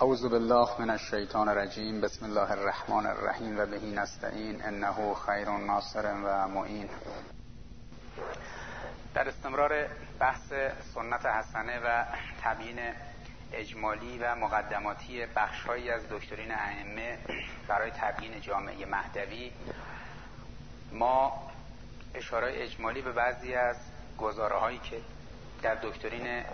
اعوذ بالله من الشیطان الرجیم. بسم الله الرحمن الرحیم و بهی نستعین انه خیر ناصر و معین. در استمرار بحث سنت حسنه و تبیین اجمالی و مقدماتی بخش‌هایی از دکترین ائمه برای تبیین جامعه مهدوی، ما اشاره اجمالی به بعضی از گزاره‌هایی که در دکترین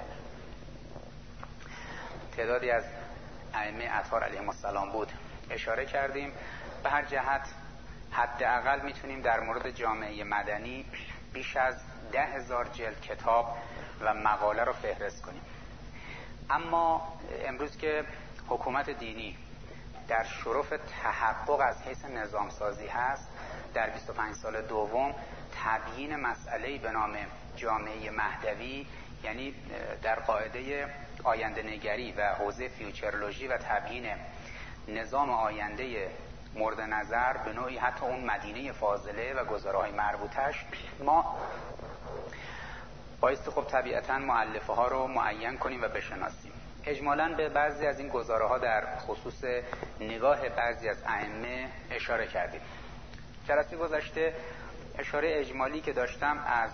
تعدادی از ائمه اطهار علیهم السلام بود اشاره کردیم. به هر جهت حداقل میتونیم در مورد جامعه مدنی بیش از 10,000 جلد کتاب و مقاله رو فهرست کنیم. اما امروز که حکومت دینی در شرف تحقق از حیث نظامسازی هست، در 25 سال دوم تبیین مسئله‌ای به نام جامعه مهدوی، یعنی در قاعده آینده نگری و حوزه فیوچرولوژی و تبیین نظام آینده مورد نظر، به نوعی حتی اون مدینه فاضله و گزاره‌های مربوطش، ما بایستی خب طبیعتاً مؤلفه ها رو معین کنیم و بشناسیم. اجمالاً به بعضی از این گزاره‌ها در خصوص نگاه بعضی از ائمه اشاره کردیم. جلسه گذشته اشاره اجمالی که داشتم از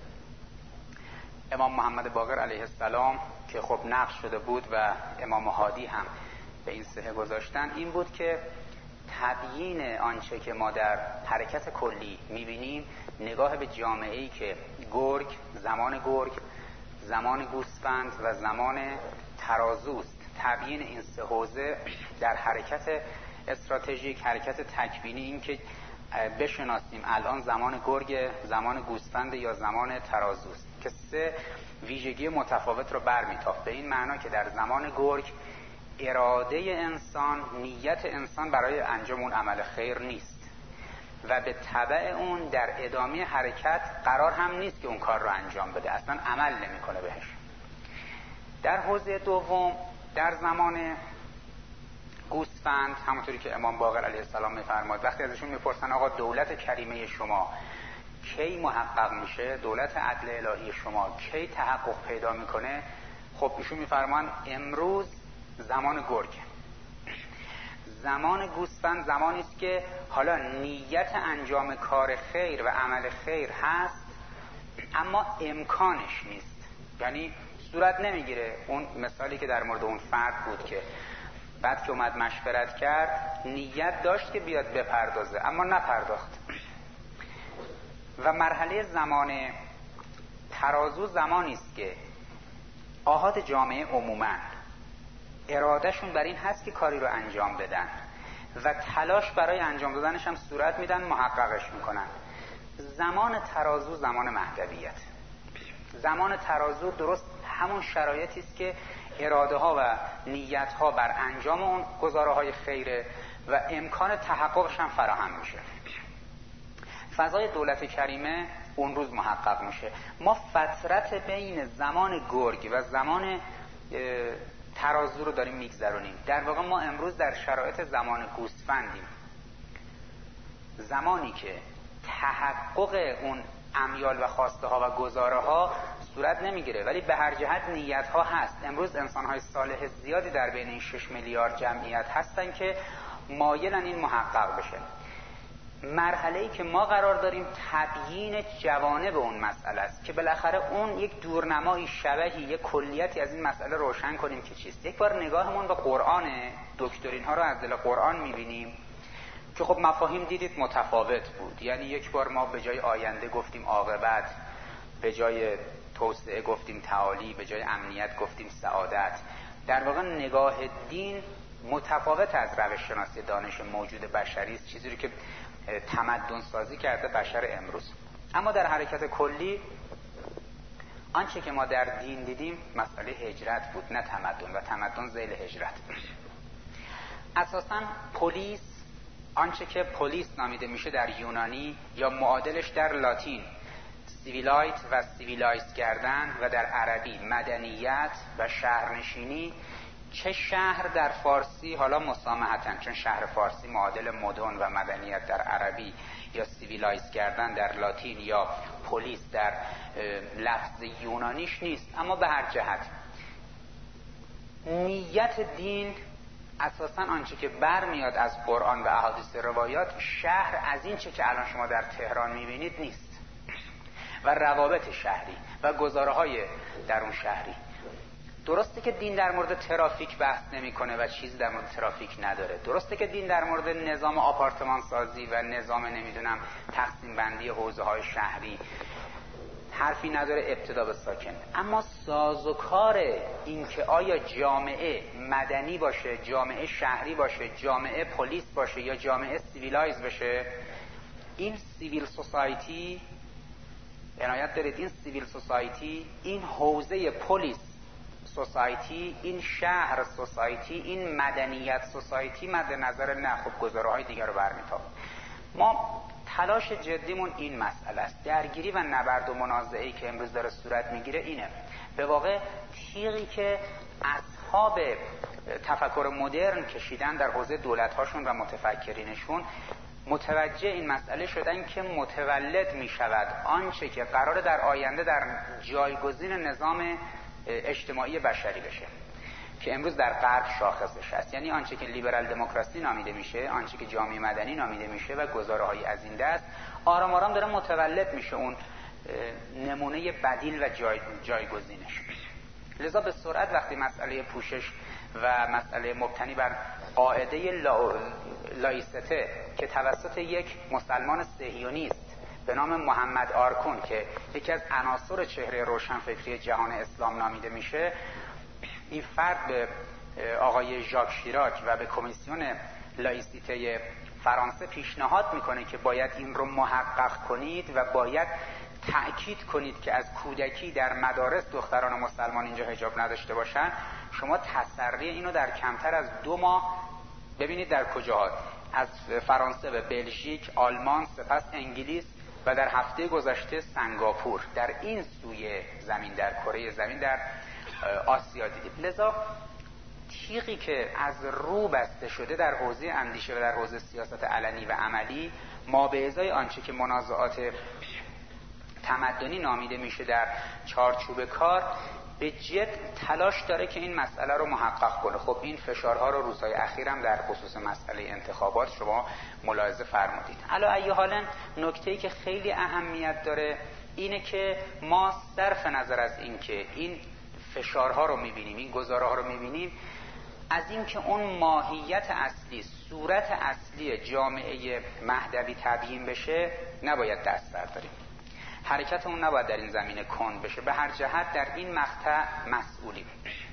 امام محمد باقر علیه السلام که خب نقل شده بود و امام هادی هم به این صحه گذاشتن، این بود که تبیین آنچه که ما در حرکت کلی میبینیم، نگاه به جامعه‌ای که زمان گوسفند و زمان ترازوست، تبیین این سه حوزه در حرکت استراتژیک، حرکت تکوینی، این که بشناسیم الان زمان گرگ، زمان گوسفند یا زمان ترازوست، که سه ویژگی متفاوت رو برمی‌تافت. به این معنا که در زمان گرگ اراده انسان، نیت انسان برای انجام اون عمل خیر نیست و به تبع اون در ادامه حرکت قرار هم نیست که اون کار رو انجام بده، اصلا عمل نمی‌کنه بهش. در حوزه دوم، در زمان گوسفند، همونطوری که امام باقر علیه السلام می‌فرماد، وقتی ازشون میپرسن آقا دولت کریمه شما کی محقق میشه، دولت عدل الهی شما کی تحقق پیدا میکنه، خب ایشون می‌فرمان امروز زمان گرگ، زمان گوسفند زمانی است که حالا نیت انجام کار خیر و عمل خیر هست اما امکانش نیست، یعنی صورت نمیگیره. اون مثالی که در مورد اون فرد بود که بعد که اومد مشورت کرد، نیت داشت که بیاد بپردازه اما نپرداخت. و مرحله زمان ترازو زمانی است که آحاد جامعه عموماً ارادهشون بر این هست که کاری رو انجام بدن و تلاش برای انجام دادنش هم صورت میدن، محققش میکنن. زمان ترازو زمان مهدویت. زمان ترازو درست همون شرایطی است که اراده ها و نیت ها بر انجام اون گزاره های خیره و امکان تحققش هم فراهم میشه. فضای دولت کریمه اون روز محقق میشه. ما فترت بین زمان گرگ و زمان ترازو رو داریم میگذرونیم. در واقع ما امروز در شرایط زمان گوسفندیم، زمانی که تحقق اون امیال و خواسته ها و گزاره ها صورت نمیگیره، ولی به هر جهت نیت ها هست. امروز انسان های صالح زیادی در بین این 6 میلیارد جمعیت هستن که مایلن این محقق بشه. مرحله‌ای که ما قرار داریم تبیین جوانب اون مسئله است که بالاخره اون یک دورنمایی، شبحی، یک کلیتی از این مسئله روشن کنیم که چیست. یک بار نگاهمون به قرآن، دکترین ها رو از دل قرآن می‌بینیم که خب مفاهیم دیدید متفاوت بود. یعنی یک بار ما به جای آینده گفتیم عاقبت، به جای توسعه گفتیم تعالی، به جای امنیت گفتیم سعادت. در واقع نگاه دین متفاوت از روش شناسی دانش موجود بشری است، چیزی رو که تمدن سازی کرده بشر امروز. اما در حرکت کلی آنچه که ما در دین دیدیم مسئله هجرت بود، نه تمدن، و تمدن ذیل هجرت. اساساً پلیس، آنچه که پلیس نامیده میشه در یونانی یا معادلش در لاتین سیویلایت و سیویلایز کردن و در عربی مدنیت و شهرنشینی، چه شهر در فارسی حالا مسامحتن، چون شهر فارسی معادل مدن و مدنیت در عربی یا سیویلایز کردن در لاتین یا پلیس در لفظ یونانیش نیست، اما به هر جهت نیت دین اساساً آنچه که برمیاد از قرآن و احادیث روایات، شهر از این چه که الان شما در تهران میبینید نیست، و روابط شهری و گزاره‌های درون شهری. درسته که دین در مورد ترافیک بحث نمی‌کنه و چیزی در مورد ترافیک نداره، درسته که دین در مورد نظام آپارتمان سازی و نظام نمیدونم تقسیم بندی حوزه‌های شهری حرفی نداره ابتدا به ساکن. اما سازوکار این که آیا جامعه مدنی باشه، جامعه شهری باشه، جامعه پلیس باشه یا جامعه سیویلایز بشه، این سیویل سوسایتی، عنایت دارید، این سیویل سوسایتی، این حوزه پلیس سوسایتی، این شهر سوسایتی، این مدنیت سوسایتی مد نظر نه، خب گزاره‌های دیگر رو برمی‌تابه. ما تلاش جدیمون این مسئله است. درگیری و نبرد و منازعه‌ای که امروز داره صورت میگیره اینه. به واقع تیغی که اصحاب تفکر مدرن کشیدن در حوزه دولت‌هاشون و متفکرینشون، متوجه این مسئله شدن که متولد می شود آنچه که قراره در آینده در جایگزین نظام اجتماعی بشری بشه، که امروز در غرب شاخصش است. یعنی آنچه که لیبرال دموکراسی نامیده میشه، آنچه که جامعه مدنی نامیده میشه و گزاره‌های از این دست، آرام آرام داره متولد میشه اون نمونه بدیل و جایگزینش. لذا به سرعت وقتی مسئله پوشش و مسئله مبتنی بر قاعده لایسته که توسط یک مسلمان صهیونیست به نام محمد آرکون که یکی از عناصر چهره روشنفکری جهان اسلام نامیده میشه، این فرد به آقای ژاک شیراک و به کمیسیون لایسیته فرانسه پیشنهاد میکنه که باید این رو محقق کنید و باید تأکید کنید که از کودکی در مدارس دختران مسلمان اینجا حجاب نداشته باشن. شما تسری اینو در کمتر از 2 ماه ببینید در کجاها، از فرانسه به بلژیک، آلمان، سپس انگلیس و در هفته گذشته سنگاپور، در این سوی زمین، در کره زمین، در آسیا دیدیم. لذا تیغی که از رو بسته شده در حوزه اندیشه و در حوزه سیاست علنی و عملی، ما به ازای آنچه که منازعات تمدنی نامیده میشه در چارچوب کار، به جد تلاش داره که این مسئله رو محقق کنه. خب این فشارها رو روزهای اخیرم در خصوص مسئله انتخابات شما ملاحظه فرمودید. علی ای حال نکته‌ای که خیلی اهمیت داره اینه که ما صرف نظر از این که این فشارها رو میبینیم، این گزاره‌ها رو میبینیم، از این که اون ماهیت اصلی، صورت اصلی جامعه مهدوی تبیین بشه، نباید دست برداریم. حرکتمون نباید در این زمینه کند بشه. به هر جهت در این مقطع مسئولیم.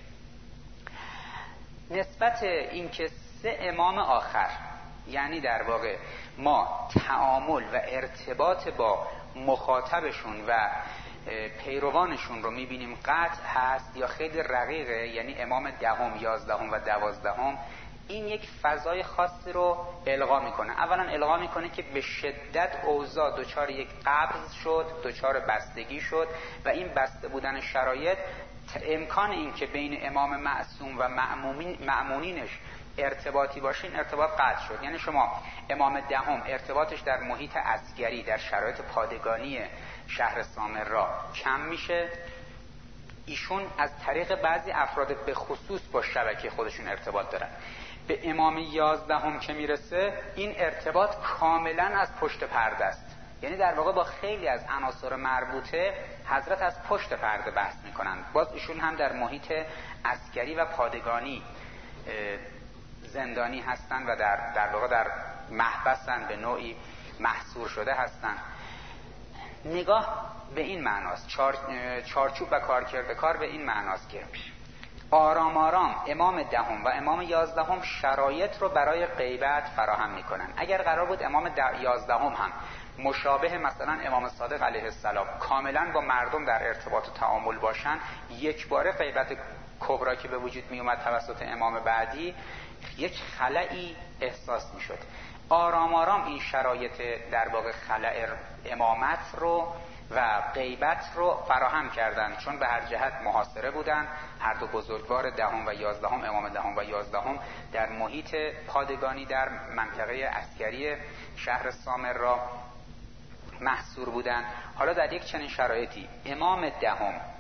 نسبت این که 3 امام آخر، یعنی در واقع ما تعامل و ارتباط با مخاطبشون و پیروانشون رو میبینیم قطع هست یا خیلی رقیقه، یعنی امام 10، 11 و 12، این یک فضای خاصی رو القا میکنه. اولا القا میکنه که به شدت اوضاع دچار یک قبض شد، دچار بستگی شد و این بسته بودن شرایط امکان این که بین امام معصوم و مأمونینش ارتباطی باشه، این ارتباط قطع شد. یعنی شما امام 10 ارتباطش در محیط عسکری، در شرایط پادگانی شهر سامرا کم میشه. ایشون از طریق بعضی افراد به خصوص با شبکه خودشون ارتباط دارن. به امام 11 که میرسه، این ارتباط کاملا از پشت پرده است. یعنی در واقع با خیلی از عناصر مربوطه حضرت از پشت پرده بحث میکنن. باز ایشون هم در محیط عسکری و پادگانی زندانی هستن و در واقع در محبسن، به نوعی محصور شده هستن. نگاه به این معناست، چارچوب و کارکرد کار به این معناست که آرام آرام امام 10 و امام 11 شرایط رو برای غیبت فراهم میکنن. اگر قرار بود امام 11 هم مشابه مثلا امام صادق علیه السلام کاملا با مردم در ارتباط و تعامل باشن، یک باره غیبت کبرا که به وجود می اومد توسط امام بعدی، یک خلایی احساس می شد. آرام آرام این شرایط در واقع خلأ امامت رو و غیبت رو فراهم کردند، چون به هر جهت محاصره بودن. هر دو بزرگوار 10 و 11، امام 10 و 11 در محیط پادگانی در منطقه عسکری شهر سامرا محصور بودن. حالا در یک چنین شرایطی امام 10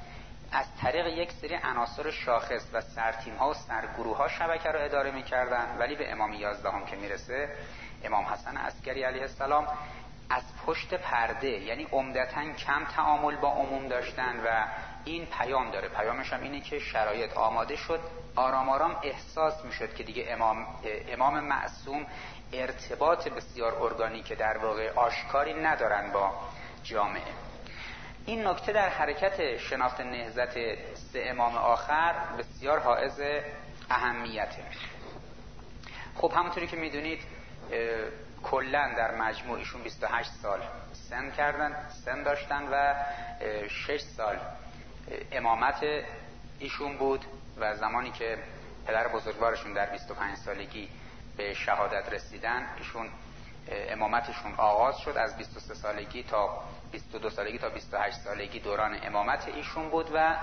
از طریق یک سری عناصر شاخص و سرتیم‌ها و سرگروه‌ها شبکه رو اداره می‌کردن، ولی به امام 11 که میرسه، امام حسن عسکری علیه السلام، از پشت پرده، یعنی عمدتاً کم تعامل با عموم داشتن و این پیام داره. پیامش هم اینه که شرایط آماده شد، آرام آرام احساس میشد که دیگه امام معصوم ارتباط بسیار ارگانیک در واقع آشکاری ندارن با جامعه. این نکته در حرکت شناخت نهضت سه امام آخر بسیار حائز اهمیته. خب همونطوری که میدونید کلن در مجموع ایشون 28 سال سن داشتن و 6 سال امامت ایشون بود و زمانی که پدر بزرگوارشون در 25 سالگی به شهادت رسیدن، ایشون امامتشون آغاز شد. از 23 سالگی تا 22 سالگی تا 28 سالگی دوران امامت ایشون بود. و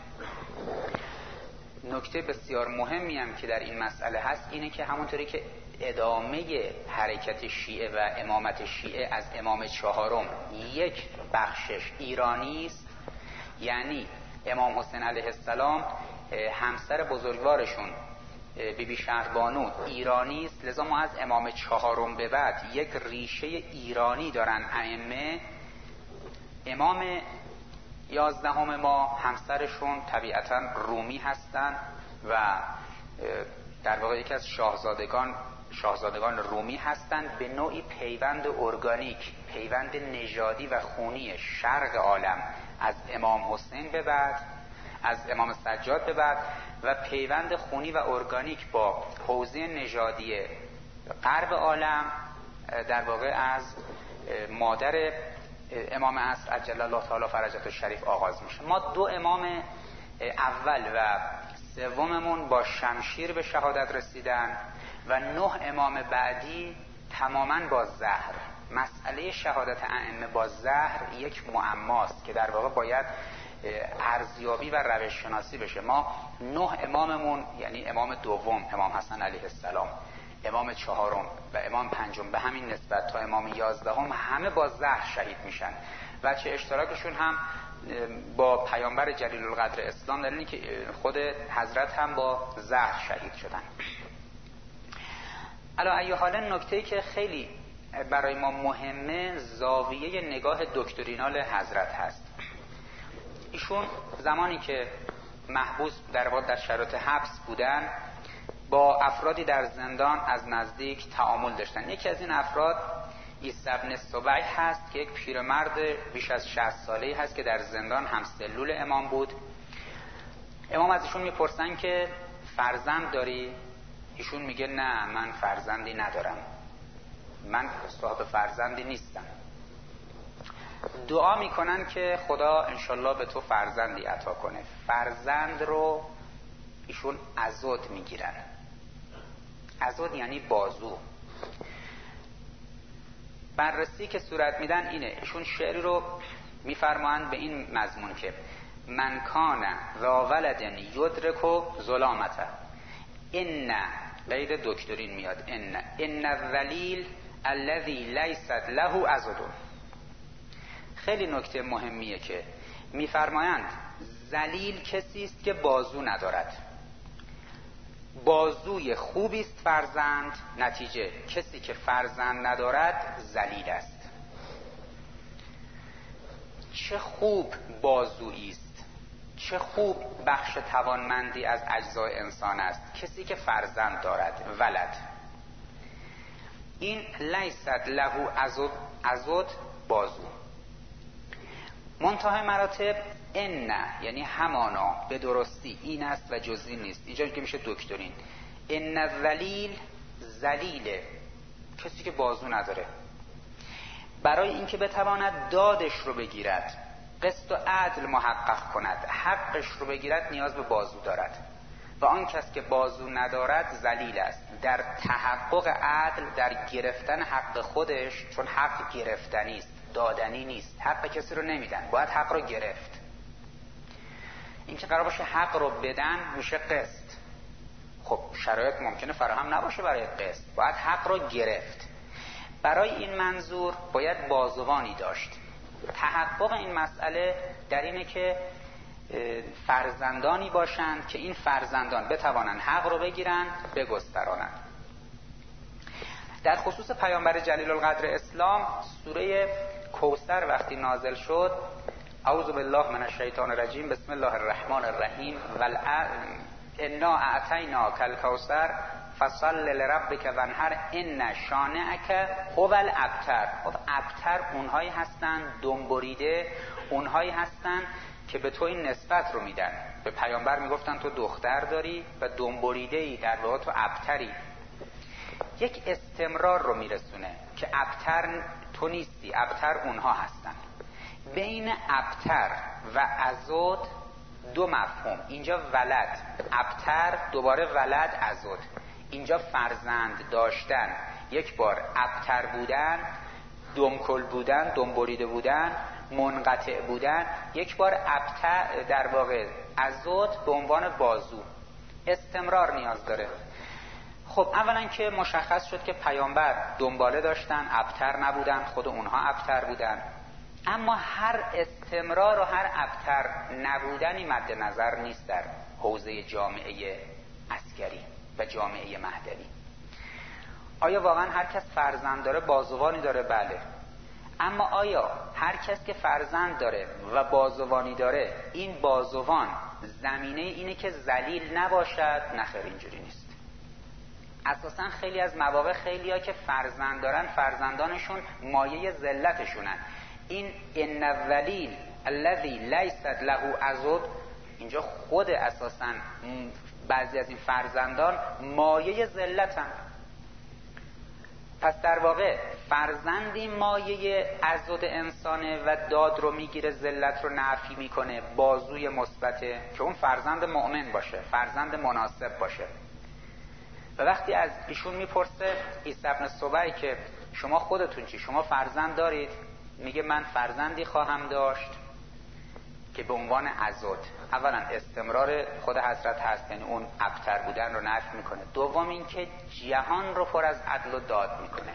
نکته بسیار مهمی هم که در این مسئله هست اینه که همونطوری که ادامه حرکت شیعه و امامت شیعه از امام 4 یک بخشش ایرانی است، یعنی امام حسین علیه السلام همسر بزرگوارشون بیبی شهربانو ایرانی است، لذا ما از امام 4 به بعد یک ریشه ایرانی دارن ائمه. امام 11 ما همسرشون طبیعتاً رومی هستن و در واقع یکی از شاهزادگان رومی هستند، به نوعی پیوند ارگانیک، پیوند نژادی و خونی شرق عالم از امام حسین به بعد، از امام سجاد به بعد، و پیوند خونی و ارگانیک با حوزه نژادی غرب عالم در واقع از مادر امام عصر عجل الله تعالی فرجه الشریف آغاز میشه. ما 2 امام اول و سوممون با شمشیر به شهادت رسیدن و 9 امام بعدی تماماً با زهر. مسئله شهادت ائمه با زهر یک معماست که در واقع باید ارزیابی و روش شناسی بشه. ما 9 اماممون، یعنی امام دوم امام حسن علیه السلام، امام 4 و امام 5 به همین نسبت تا امام 11 همه با زهر شهید میشن. وجه اشتراکشون هم با پیامبر جلیل القدر اسلام در اینه که خود حضرت هم با زهر شهید شدن. علی ای حال نکته‌ای که خیلی برای ما مهمه زاویه نگاه دکترینال حضرت هست. ایشون زمانی که محبوس در شرایط حبس بودن با افرادی در زندان از نزدیک تعامل داشتن. یکی از این افراد عیسی بن سبیع هست که یک پیرمرد بیش از 60 ساله‌ای هست که در زندان همسلول امام بود. امام از ایشون میپرسن که فرزند داری؟ ایشون میگه نه، من فرزندی ندارم، من صاحب فرزندی نیستم. دعا میکنن که خدا انشالله به تو فرزندی عطا کنه. فرزند رو ایشون عضد میگیرن. عضد یعنی بازو. بررسی که صورت میدن اینه، ایشون شعری رو میفرمایند به این مضمون که من کان ذا ولد یدرک ظلامته، ان غیر دکترین میاد، ان الذلیل الذی لیست له عضد. خیلی نکته مهمیه که میفرمایند ذلیل کسی است که بازو ندارد. بازوی خوبی است فرزند، نتیجه کسی که فرزند ندارد ذلیل است. چه خوب بازویی است، چه خوب بخش توانمندی از اجزای انسان است کسی که فرزند دارد، ولد. این لیست له عضد بازو. منتهای مراتب ان یعنی همانا، به درستی این است و جزئی نیست. اینجا که میشه دکترین. ان الذلیل ذلیله، کسی که بازو نداره. برای اینکه بتواند دادش رو بگیرد، قسط و عدل محقق کند، حقش رو بگیرد، نیاز به بازو دارد. و آن کس که بازو ندارد ذلیل است. در تحقق عدل، در گرفتن حق خودش، چون حق گرفتنی است، دادنی نیست، حق کسی رو نمیدن، باید حق رو گرفت. این که قرار باشه حق رو بدن میشه قسط. خب شرایط ممکنه فراهم نباشه برای قسط، باید حق رو گرفت. برای این منظور باید بازوانی داشت. تحقق این مسئله در اینه که فرزندانی باشند که این فرزندان بتوانند حق رو بگیرند، بگسترانند. در خصوص پیامبر جلیل القدر اسلام، سوره کوثر وقتی نازل شد، اعوذ بالله من الشیطان الرجیم، بسم الله الرحمن الرحیم، انا اعطیناک الکوثر فصل لربک وانحر ان شانئک هو الابتر. ابتر اونهایی هستن دنبریده، اونهایی هستن که به تو این نسبت رو میدن. به پیامبر میگفتن تو دختر داری و دنبریده‌ای، در واقع تو ابتری. یک استمرار رو میرسونه که ابتر تو نیستی، ابتر اونها هستن. بین ابتر و ازود دو مفهوم. اینجا ولد، ابتر دوباره ولد، ازود. اینجا فرزند داشتن، یک بار ابتر بودن، دمکل بودن، دنبریده بودن، منقطع بودن، یک بار ابتر در واقع ازود به عنوان بازو. استمرار نیاز داره. خب اولا که مشخص شد که پیامبر دنباله داشتن، ابتر نبودن، خود اونها ابتر بودن. اما هر استمرار و هر ابتر نبودنی مد نظر نیست در حوزه جامعه عسکری و جامعه مهدوی. آیا واقعا هر کس فرزند داره بازوانی داره؟ بله. اما آیا هر کس که فرزند داره و بازوانی داره، این بازوان زمینه اینه که ذلیل نباشد؟ نخیر، اینجوری نیست. اساسا خیلی از مواقع خیلیا که فرزند دارن، فرزندانشون مایه ذلتشونن. این ان الذلیل الذی لیست له عضد، اینجا خود اساسا بعضی از این فرزندان مایه ذلتن. پس در واقع فرزندی مایه عضد انسانه و داد رو میگیره، ذلت رو نفی میکنه، بازوی مثبته، که اون فرزند مؤمن باشه، فرزند مناسب باشه. و وقتی از ایشون میپرسه عیسی ابن سبی که شما خودتون چی؟ شما فرزند دارید؟ میگه من فرزندی خواهم داشت که به عنوان عضد. اولا استمرار خود حضرت هست، یعنی اون ابتر بودن رو نفی میکنه. دوم این که جهان رو پر از عدل و داد میکنه.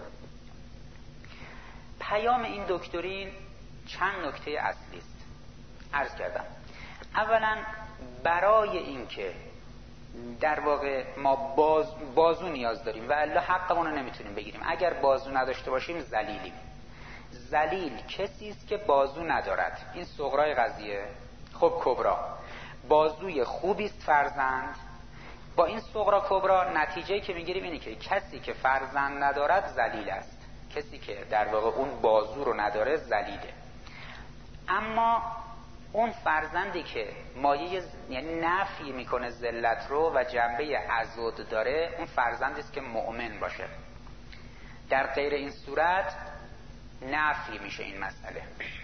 پیام این دکترین چند نکته اصلی است. عرض کردم اولا برای این که در واقع ما بازو نیاز داریم و الا حقمون رو نمیتونیم بگیریم. اگر بازو نداشته باشیم ذلیلیم. ذلیل کسی است که بازو ندارد. این صغرای قضیه. خب کبرا، بازوی خوبی است فرزند. با این صغرا کبرا نتیجه‌ای که میگیریم اینه که کسی که فرزند ندارد ذلیل است. کسی که در واقع اون بازو رو نداره ذلیله. اما اون فرزندی که مایه یعنی نفی میکنه ذلت رو و جنبه عضد داره، اون فرزندی است که مؤمن باشه. در غیر این صورت نفی میشه این مسئله.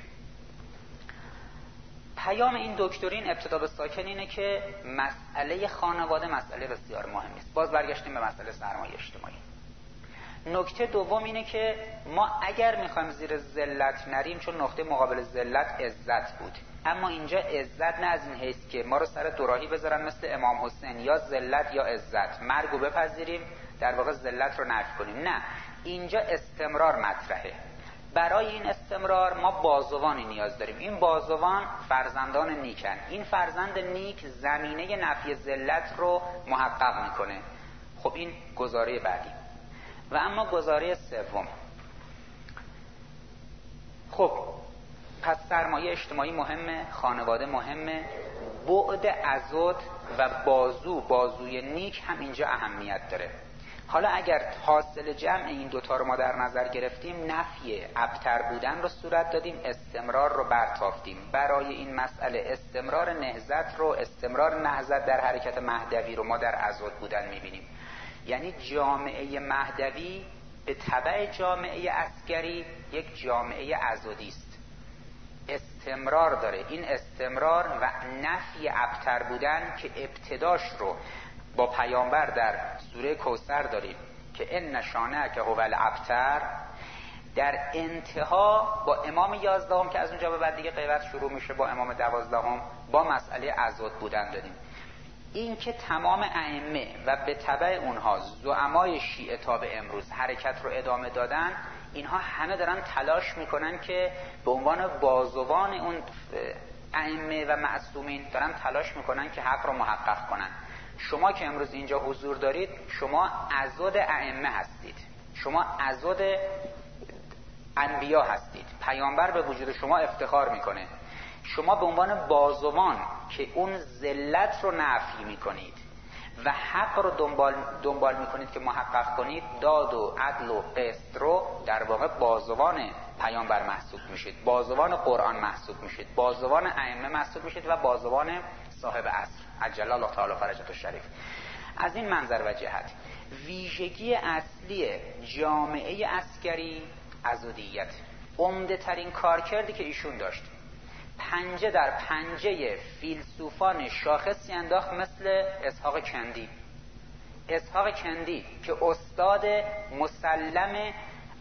پیام این دکترین ابتدا به ساکن اینه که مسئله خانواده مسئله بسیار مهمی است. باز برگشتیم به مسئله سرمایه اجتماعی. نکته دوم اینه که ما اگر میخوایم زیر ذلت نریم، چون نقطه مقابل ذلت عزت بود، اما اینجا عزت نه از این حیث که ما رو سر دوراهی بذارن مثل امام حسین، یا ذلت یا عزت، مرگو بپذیریم در واقع ذلت رو نفی کنیم. نه، اینجا استمرار مطرحه. برای این استمرار ما بازوانی نیاز داریم. این بازوان فرزندان نیکن. این فرزند نیک زمینه نفی ذلت رو محقق میکنه. خب این گزاره بعدی. و اما گزاره سوم، خب پس سرمایه اجتماعی مهمه، خانواده مهمه، بعد عضد و بازوی نیک هم اینجا اهمیت داره. حالا اگر حاصل جمع این دوتا رو ما در نظر گرفتیم، نفی ابتر بودن رو صورت دادیم، استمرار رو برتافتیم. برای این مسئله استمرار نهضت در حرکت مهدوی رو ما در عضد بودن میبینیم. یعنی جامعه مهدوی به تبع جامعه عسکری یک جامعه عضدی است. استمرار داره. این استمرار و نفی ابتر بودن که ابتداش رو با پیامبر در سوره کوثر داریم که ان شانئک هو الابتر، در انتها با امام 11 که از اونجا به بعد دیگه غیبت شروع میشه با امام 12 با مسئله عضد بودن داریم. این که تمام ائمه و به تبع اونها زعمای شیعه تا به امروز حرکت رو ادامه دادن، اینها همه دارن تلاش میکنن که به عنوان بازوان اون ائمه و معصومین دارن تلاش میکنن که حق رو محقق کنن. شما که امروز اینجا حضور دارید، شما عضد ائمه هستید، شما عضد انبیا هستید. پیامبر به وجود شما افتخار میکنه. شما به عنوان بازوان که اون ذلت رو نفی میکنید و حق رو دنبال میکنید که محقق کنید، داد و عدل و قسط رو در واقع بازوان پیامبر محسوب میشید، بازوان قرآن محسوب میشید، بازوان ائمه محسوب میشید و بازوان صاحب عصر عجل الله تعالی فرجه الشریف. از این منظر و جهت ویژگی اصلی جامعه عسکری عضدیت، عمده ترین کارکردی که ایشون داشت، پنجه در پنجه فیلسوفان شاخصی انداخت مثل اسحاق کندی. اسحاق کندی که استاد مسلم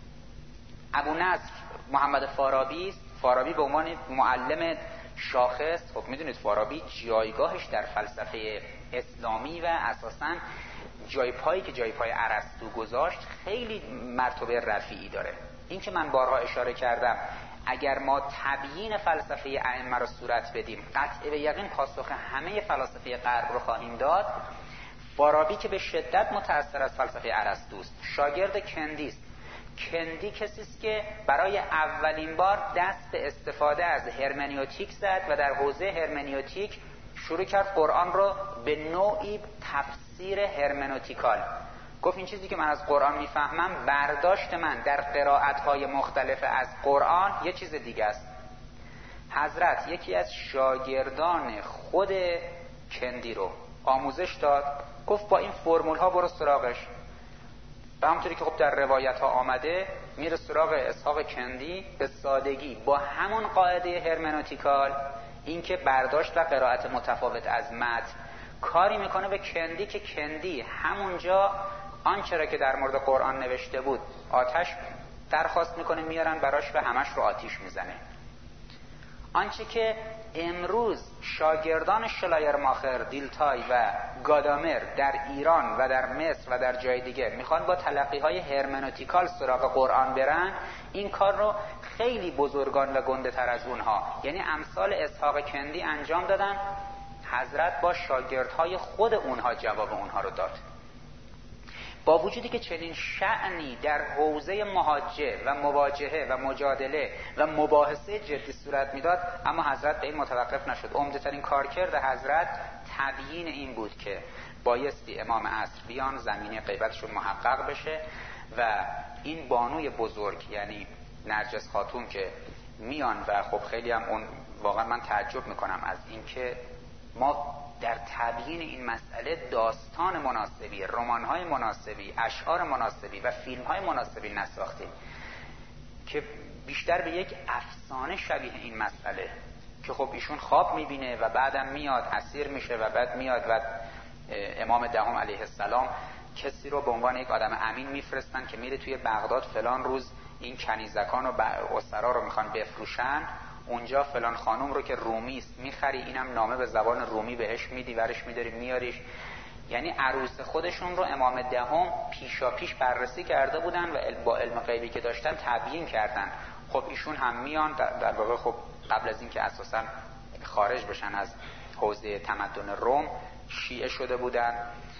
ابو نصر محمد فارابی است. فارابی به عنوان معلم شاخص، خب میدونید فارابی جایگاهش در فلسفه اسلامی و اساساً جای پایی که جای پای ارسطو گذاشت خیلی مرتبه رفیعی داره. این که من بارها اشاره کردم اگر ما تبیین فلسفه ائمه را صورت بدیم، قطع به یقین پاسخ همه فلاسفه غرب رو خواهیم داد. فارابی که به شدت متأثر از فلسفه ارسطوست، شاگرد کندی است. کندی کسی است که برای اولین بار دست به استفاده از هرمنیوتیک زد و در حوزه هرمنیوتیک شروع کرد قرآن رو به نوعی تفسیر هرمنوتیکال. گفت این چیزی که من از قرآن میفهمم، برداشت من در قرائت‌های مختلف از قرآن یه چیز دیگه است. حضرت یکی از شاگردان خود کندی رو آموزش داد، گفت با این فرمول ها برو سراغش. و همونطوری که خب در روایت ها آمده، میره سراغ اسحاق کندی به سادگی با همون قاعده هرمنوتیکال، این که برداشت و قرائت متفاوت از متن، کاری میکنه به کندی که کندی همونجا آنچه را که در مورد قرآن نوشته بود آتش درخواست میکنه، میارن براش و همش رو آتیش میزنه. آنچه که امروز شاگردان شلایرماخر، دیلتای و گادامر در ایران و در مصر و در جای دیگه میخوان با تلقی‌های هرمنوتیکال سراغ قرآن برن، این کار رو خیلی بزرگان و گنده تر از اونها، یعنی امثال اسحاق کندی انجام دادن. حضرت با شاگردهای خود اونها جواب اونها رو داد. با وجودی که چنین شأنی در حوزه محاجه و مواجهه و مجادله و مباحثه جدی صورت میداد، اما حضرت به این متوقف نشد. عمده ترین کارکرد حضرت تبیین این بود که بایستی امام عصر بیان، زمینه غیبتشون محقق بشه و این بانوی بزرگ یعنی نرجس خاتون که میان و خب خیلی هم اون واقعا من تعجب میکنم از این که ما در تبیین این مسئله داستان مناسبی، رمان‌های مناسبی، اشعار مناسبی و فیلم‌های مناسبی نساختیم که بیشتر به یک افسانه شبیه این مسئله که خب ایشون خواب میبینه و بعدم میاد اسیر میشه و بعد میاد و امام دهم علیه السلام کسی رو به عنوان یک آدم امین میفرستن که میره توی بغداد فلان روز این کنیزکان و اسرا رو میخوان بفروشن، اونجا فلان خانم رو که رومی است میخری، اینم نامه به زبان رومی بهش میدی، ورش میداری میاریش. یعنی عروس خودشون رو امام دهم پیشا پیش بررسی کرده بودن و با علم غیبی که داشتن تبیین کردن. خب ایشون هم میان در واقع خب قبل از این که اساسا خارج بشن از حوزه تمدن روم، شیعه شده بودن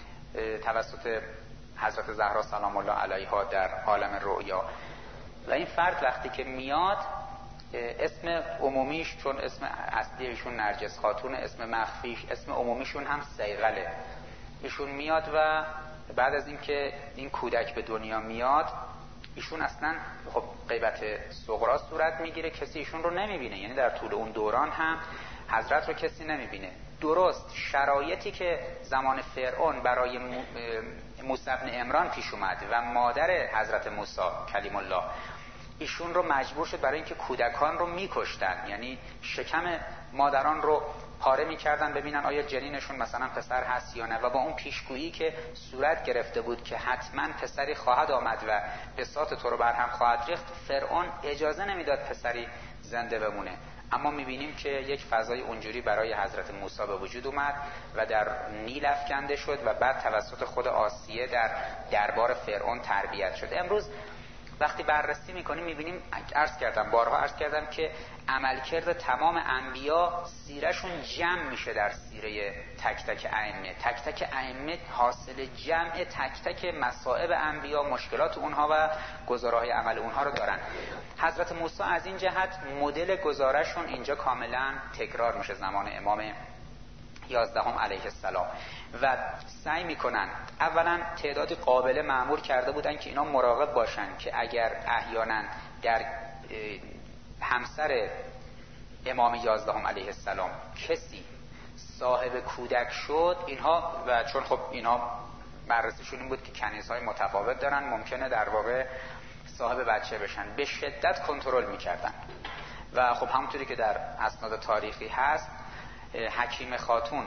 توسط حضرت زهرا سلام الله علیها در عالم رؤیا. و این فرد وقتی که میاد، اسم عمومیش چون اسم اصلیشون نرجس خاتون، اسم مخفیش اسم عمومیشون هم سیغله. ایشون میاد و بعد از اینکه این کودک به دنیا میاد، ایشون اصلا خب غیبت صغرا صورت میگیره، کسی ایشون رو نمیبینه، یعنی در طول اون دوران هم حضرت رو کسی نمیبینه. درست شرایطی که زمان فرعون برای موسی بن عمران پیش اومد و مادر حضرت موسی کلیم الله، ایشون رو مجبور شد برای اینکه کودکان رو میکشتن، یعنی شکم مادران رو پاره میکردن ببینن آیا جنینشون مثلا پسر هست یا نه، و با اون پیشگویی که صورت گرفته بود که حتما پسری خواهد آمد و بساط تو رو برهم خواهد ریخت، فرعون اجازه نمیداد پسری زنده بمونه. اما میبینیم که یک فضای اونجوری برای حضرت موسی به وجود اومد و در نیل افکنده شد و بعد توسط خود آسیه در دربار فرعون تربیت شد. امروز وقتی بررسی میکنیم میبینیم، بارها عرض کردم که عملکرد تمام انبیا سیرهشون جمع میشه در سیره تک تک ائمه. تک تک ائمه حاصل جمع تک تک مصائب انبیا، مشکلات اونها و گزارهای عمل اونها رو دارن. حضرت موسی از این جهت مدل گزارشون اینجا کاملا تکرار میشه زمان امام 11 علیه السلام و سعی میکنن اولا تعدادی قابل مأمور کرده بودن که اینا مراقب باشن که اگر احیانا در همسر امام 11 علیه السلام کسی صاحب کودک شد، اینها و چون خب اینا بررسیشون این بود که کنیزهای متفاوت دارن، ممکنه در واقع صاحب بچه بشن، به شدت کنترل میکردن و خب همونطوری که در اسناد تاریخی هست، حکیم خاتون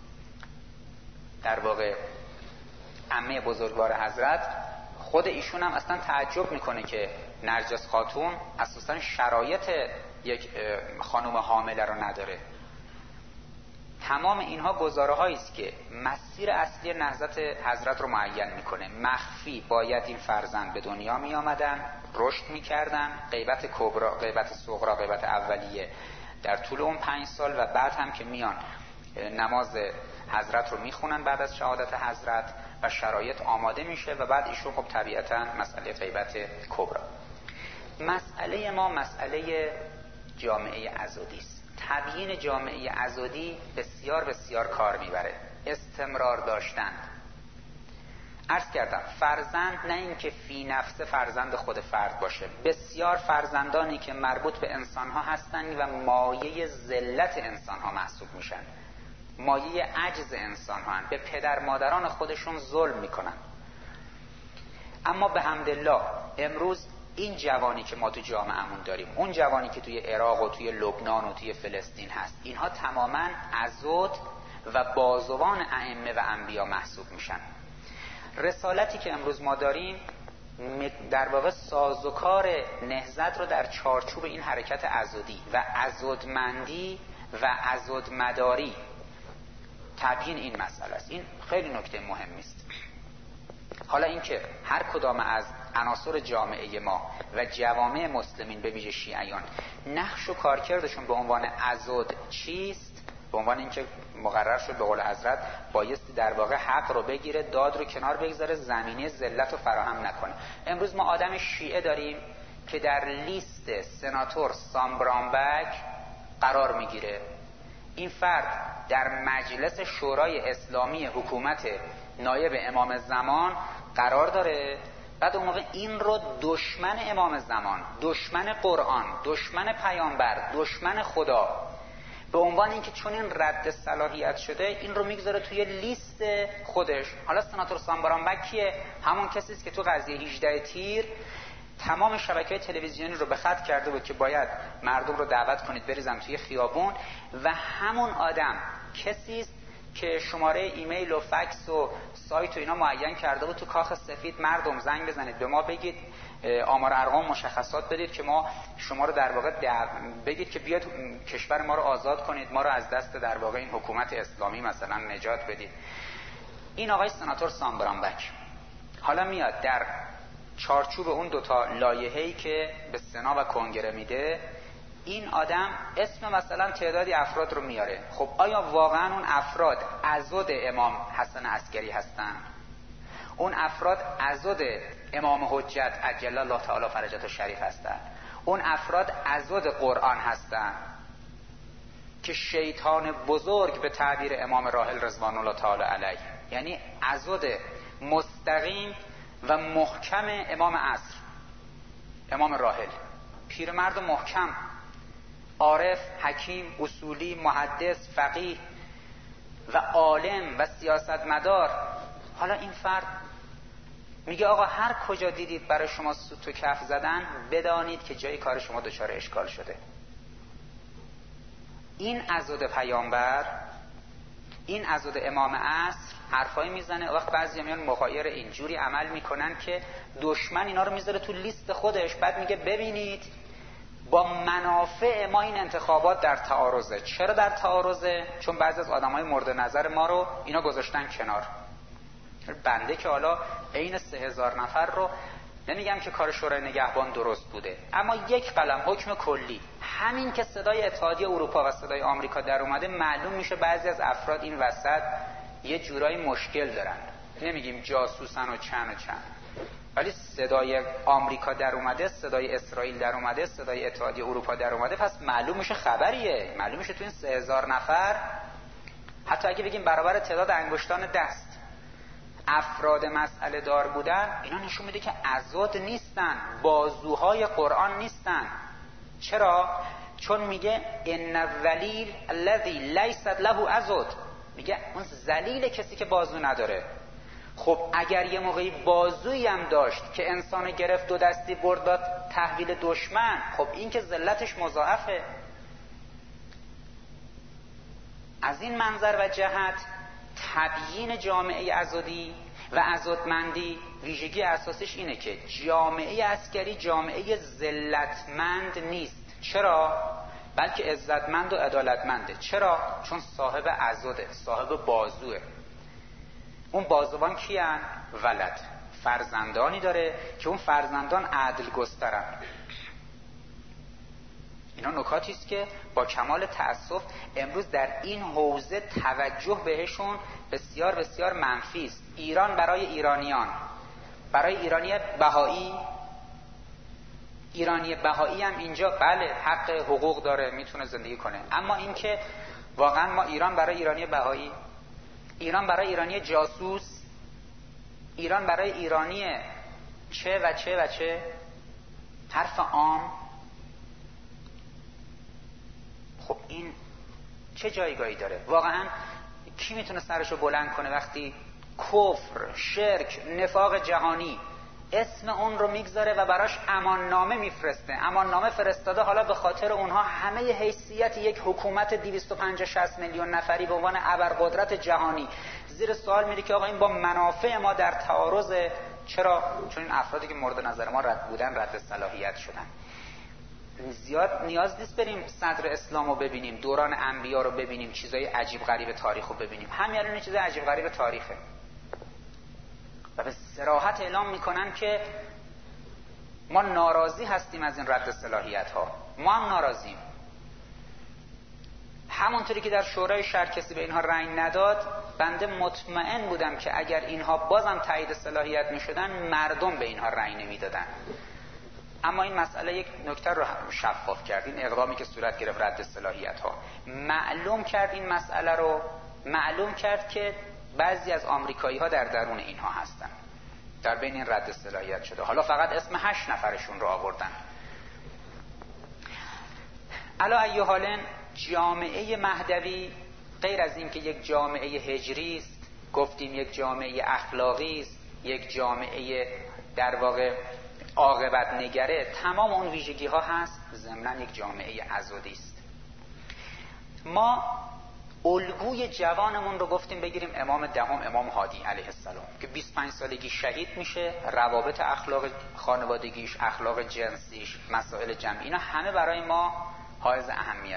در واقع عمه بزرگوار حضرت، خود ایشون هم اصلا تعجب میکنه که نرجس خاتون اساسا شرایط یک خانم حامله رو نداره. تمام اینها گزاره هایی است که مسیر اصلی نهضت حضرت رو معین میکنه. مخفی باید این فرزند به دنیا می آمدن، رشد میکردن، غیبت کبرا، غیبت صغرا، غیبت اولیه در طول اون 5 سال و بعد هم که میان نماز حضرت رو میخونن بعد از شهادت حضرت و شرایط آماده میشه و بعد ایشون خب طبیعتا مسئله غیبت کبرا. مسئله ما مسئله جامعه عضدی است. تبیین جامعه عضدی بسیار بسیار کار میبره. استمرار داشتن. عرض کردم فرزند نه این که فی نفسه فرزند خود فرد باشه، بسیار فرزندانی که مربوط به انسانها هستند و مایه ذلت انسانها محسوب میشن، مایه عجز انسانها هستند، به پدر مادران خودشون ظلم میکنن. اما به حمدالله امروز این جوانی که ما تو جامعهمون داریم، اون جوانی که توی عراق و توی لبنان و توی فلسطین هست، اینها تماما عضد و بازوان ائمه و انبیا محسوب میشن. رسالتی که امروز ما داریم در واقع سازوکار نهضت رو در چارچوب این حرکت عضدی و عضدمندی و عضدمداری تبیین این مسئله است. این خیلی نکته مهمی است. حالا اینکه هر کدام از عناصر جامعه ما و جوامع مسلمین به ویژه شیعیان نقش و کارکردشون به عنوان عضد چیست، به عنوان اینکه مقرر شد به قول حضرت بایستی در واقع حق رو بگیره، داد رو کنار بگذاره، زمینه ذلت رو فراهم نکنه. امروز ما آدم شیعه داریم که در لیست سناتور سام برانبک قرار میگیره. این فرد در مجلس شورای اسلامی حکومت نایب امام زمان قرار داره. بعد اون موقع این رو دشمن امام زمان، دشمن قرآن، دشمن پیامبر، دشمن خدا به عنوان اینکه چون این رد صلاحیت شده این رو میگذاره توی لیست خودش. حالا سناتور سام برانبک کیه؟ همون کسی است که تو قضیه 18 تیر تمام شبکه‌های تلویزیونی رو به خط کرده بود که باید مردم رو دعوت کنید بریزن توی خیابون و همون آدم کسی است که شماره ایمیل و فکس و سایت و اینا معین کرده بود تو کاخ سفید مردم زنگ بزنید به ما بگید آمار ارقام مشخصات بدید که ما شما رو در واقع بگید که بیاد کشور ما رو آزاد کنید، ما رو از دست در واقع این حکومت اسلامی مثلا نجات بدید. این آقای سناتور سام برانبک حالا میاد در چارچوب اون دوتا لایحه‌ای که به سنا و کنگره میده، این آدم اسم مثلا تعدادی افراد رو میاره. خب آیا واقعا اون افراد عضد امام حسن عسکری هستن؟ اون افراد عضد امام حجت عجل الله تعالی فرجته شریف هستن؟ اون افراد عضد قرآن هستن که شیطان بزرگ به تعبیر امام راحل رضوان الله تعالی علیه، یعنی عضد مستقیم و محکم امام عصر، امام راحل، پیرمرد محکم، عارف، حکیم، اصولی، محدث، فقیه و عالم و سیاستمدار. حالا این فرد میگه آقا هر کجا دیدید برای شما سوت و کف زدن بدانید که جای کار شما دچار اشکال شده. این عضد پیامبر، این عضد امام عصر حرفایی میزنه. وقت بعضی میان مغایر اینجوری عمل میکنن که دشمن اینا رو میذاره تو لیست خودش، بعد میگه ببینید با منافع ما این انتخابات در تعارضه. چرا در تعارضه؟ چون بعضی از آدمای مورد نظر ما رو اینا گذاشتن کنار. بنده که حالا عین 3000 نفر رو نمیگم که کار شورای نگهبان درست بوده، اما یک قلم حکم کلی، همین که صدای اتحادیه اروپا و صدای آمریکا در اومده، معلوم میشه بعضی از افراد این وسط یه جورایی مشکل دارن. نمیگیم جاسوسن و چند، ولی صدای آمریکا در اومده، صدای اسرائیل در اومده، صدای اتحادیه اروپا در اومده، پس معلوم میشه خبریه. معلوم میشه تو این 3000 نفر، حتی اگه بگیم برابر تعداد انگشتان دست، افراد مسئله دار بودن، اینا نشون میده که عضد نیستن، بازوهای قرآن نیستن. چرا؟ چون میگه ان الذلیل الذی لیست له عضد، میگه اون ذلیل کسی که بازو نداره. خب اگر یه موقعی بازویی هم داشت که انسان گرفت دو دستی برد داد تحویل دشمن، خب این که ذلتش مضاعفه. از این منظر و جهت تبیین جامعه عضدی و عضدمندی ویژگی اساسش اینه که جامعه عسکری جامعه ذلتمند نیست. چرا؟ بلکه عزتمند و عدالتمنده. چرا؟ چون صاحب عضده، صاحب بازوه. اون بازوان کیان؟ ولد، فرزندانی داره که اون فرزندان عدل گسترن. اینا نکاتی است که با کمال تأسف امروز در این حوزه توجه بهشون بسیار بسیار منفی است. ایران برای ایرانیان، برای ایرانی بهایی هم اینجا بله حق حقوق داره، میتونه زندگی کنه، اما این که واقعا ما ایران برای ایرانی بهایی، ایران برای ایرانی جاسوس، ایران برای ایرانی چه و چه و چه، حرف عام، خب این چه جایگاهی داره؟ واقعا کی میتونه سرشو بلند کنه وقتی کفر، شرک، نفاق جهانی اسم اون رو میگذاره و براش اماننامه میفرسته، اماننامه فرستاده، حالا به خاطر اونها همه حیثیت یک حکومت 250-60 میلیون نفری به عنوان ابرقدرت جهانی زیر سوال میره که آقا این با منافع ما در تعارض. چرا؟ چون این افرادی که مورد نظر ما رد بودن رد صلاحیت شدن. زیاد نیاز نیست بریم صدر اسلام رو ببینیم، دوران انبیا رو ببینیم، چیزای عجیب غریب تاریخ رو ببینیم، همین الان چیزای عجیب غریب تاریخه و به صراحت اعلام میکنن که ما ناراضی هستیم از این رد صلاحیت ها. ما هم ناراضیم. همونطوری که در شورای شهر کسی به اینها رأی نداد، بنده مطمئن بودم که اگر اینها بازم تایید صلاحیت میشدن مردم به اینها رأی نمیدادن. اما این مسئله یک نکته رو شفاف کرد. این اقدامی که صورت گرفت رد صلاحیت ها معلوم کرد، این مسئله رو معلوم کرد که بعضی از آمریکایی ها در درون اینها هستن، در بین این رد صلاحیت شده. حالا فقط اسم 8 نفرشون رو آوردن. علا ای حالن جامعه مهدوی غیر از این که یک جامعه هجری است، گفتیم یک جامعه اخلاقی است، یک جامعه در واقع عاقبت نگره، تمام اون ویژگی ها هست، ضمناً یک جامعه عضدی است. ما الگوی جوانمون رو گفتیم بگیریم امام دهم، امام هادی علیه السلام، که 25 سالگی شهید میشه، روابط اخلاق خانوادگیش، اخلاق جنسیش، مسائل جمعی، اینا همه برای ما حائز اهمیت.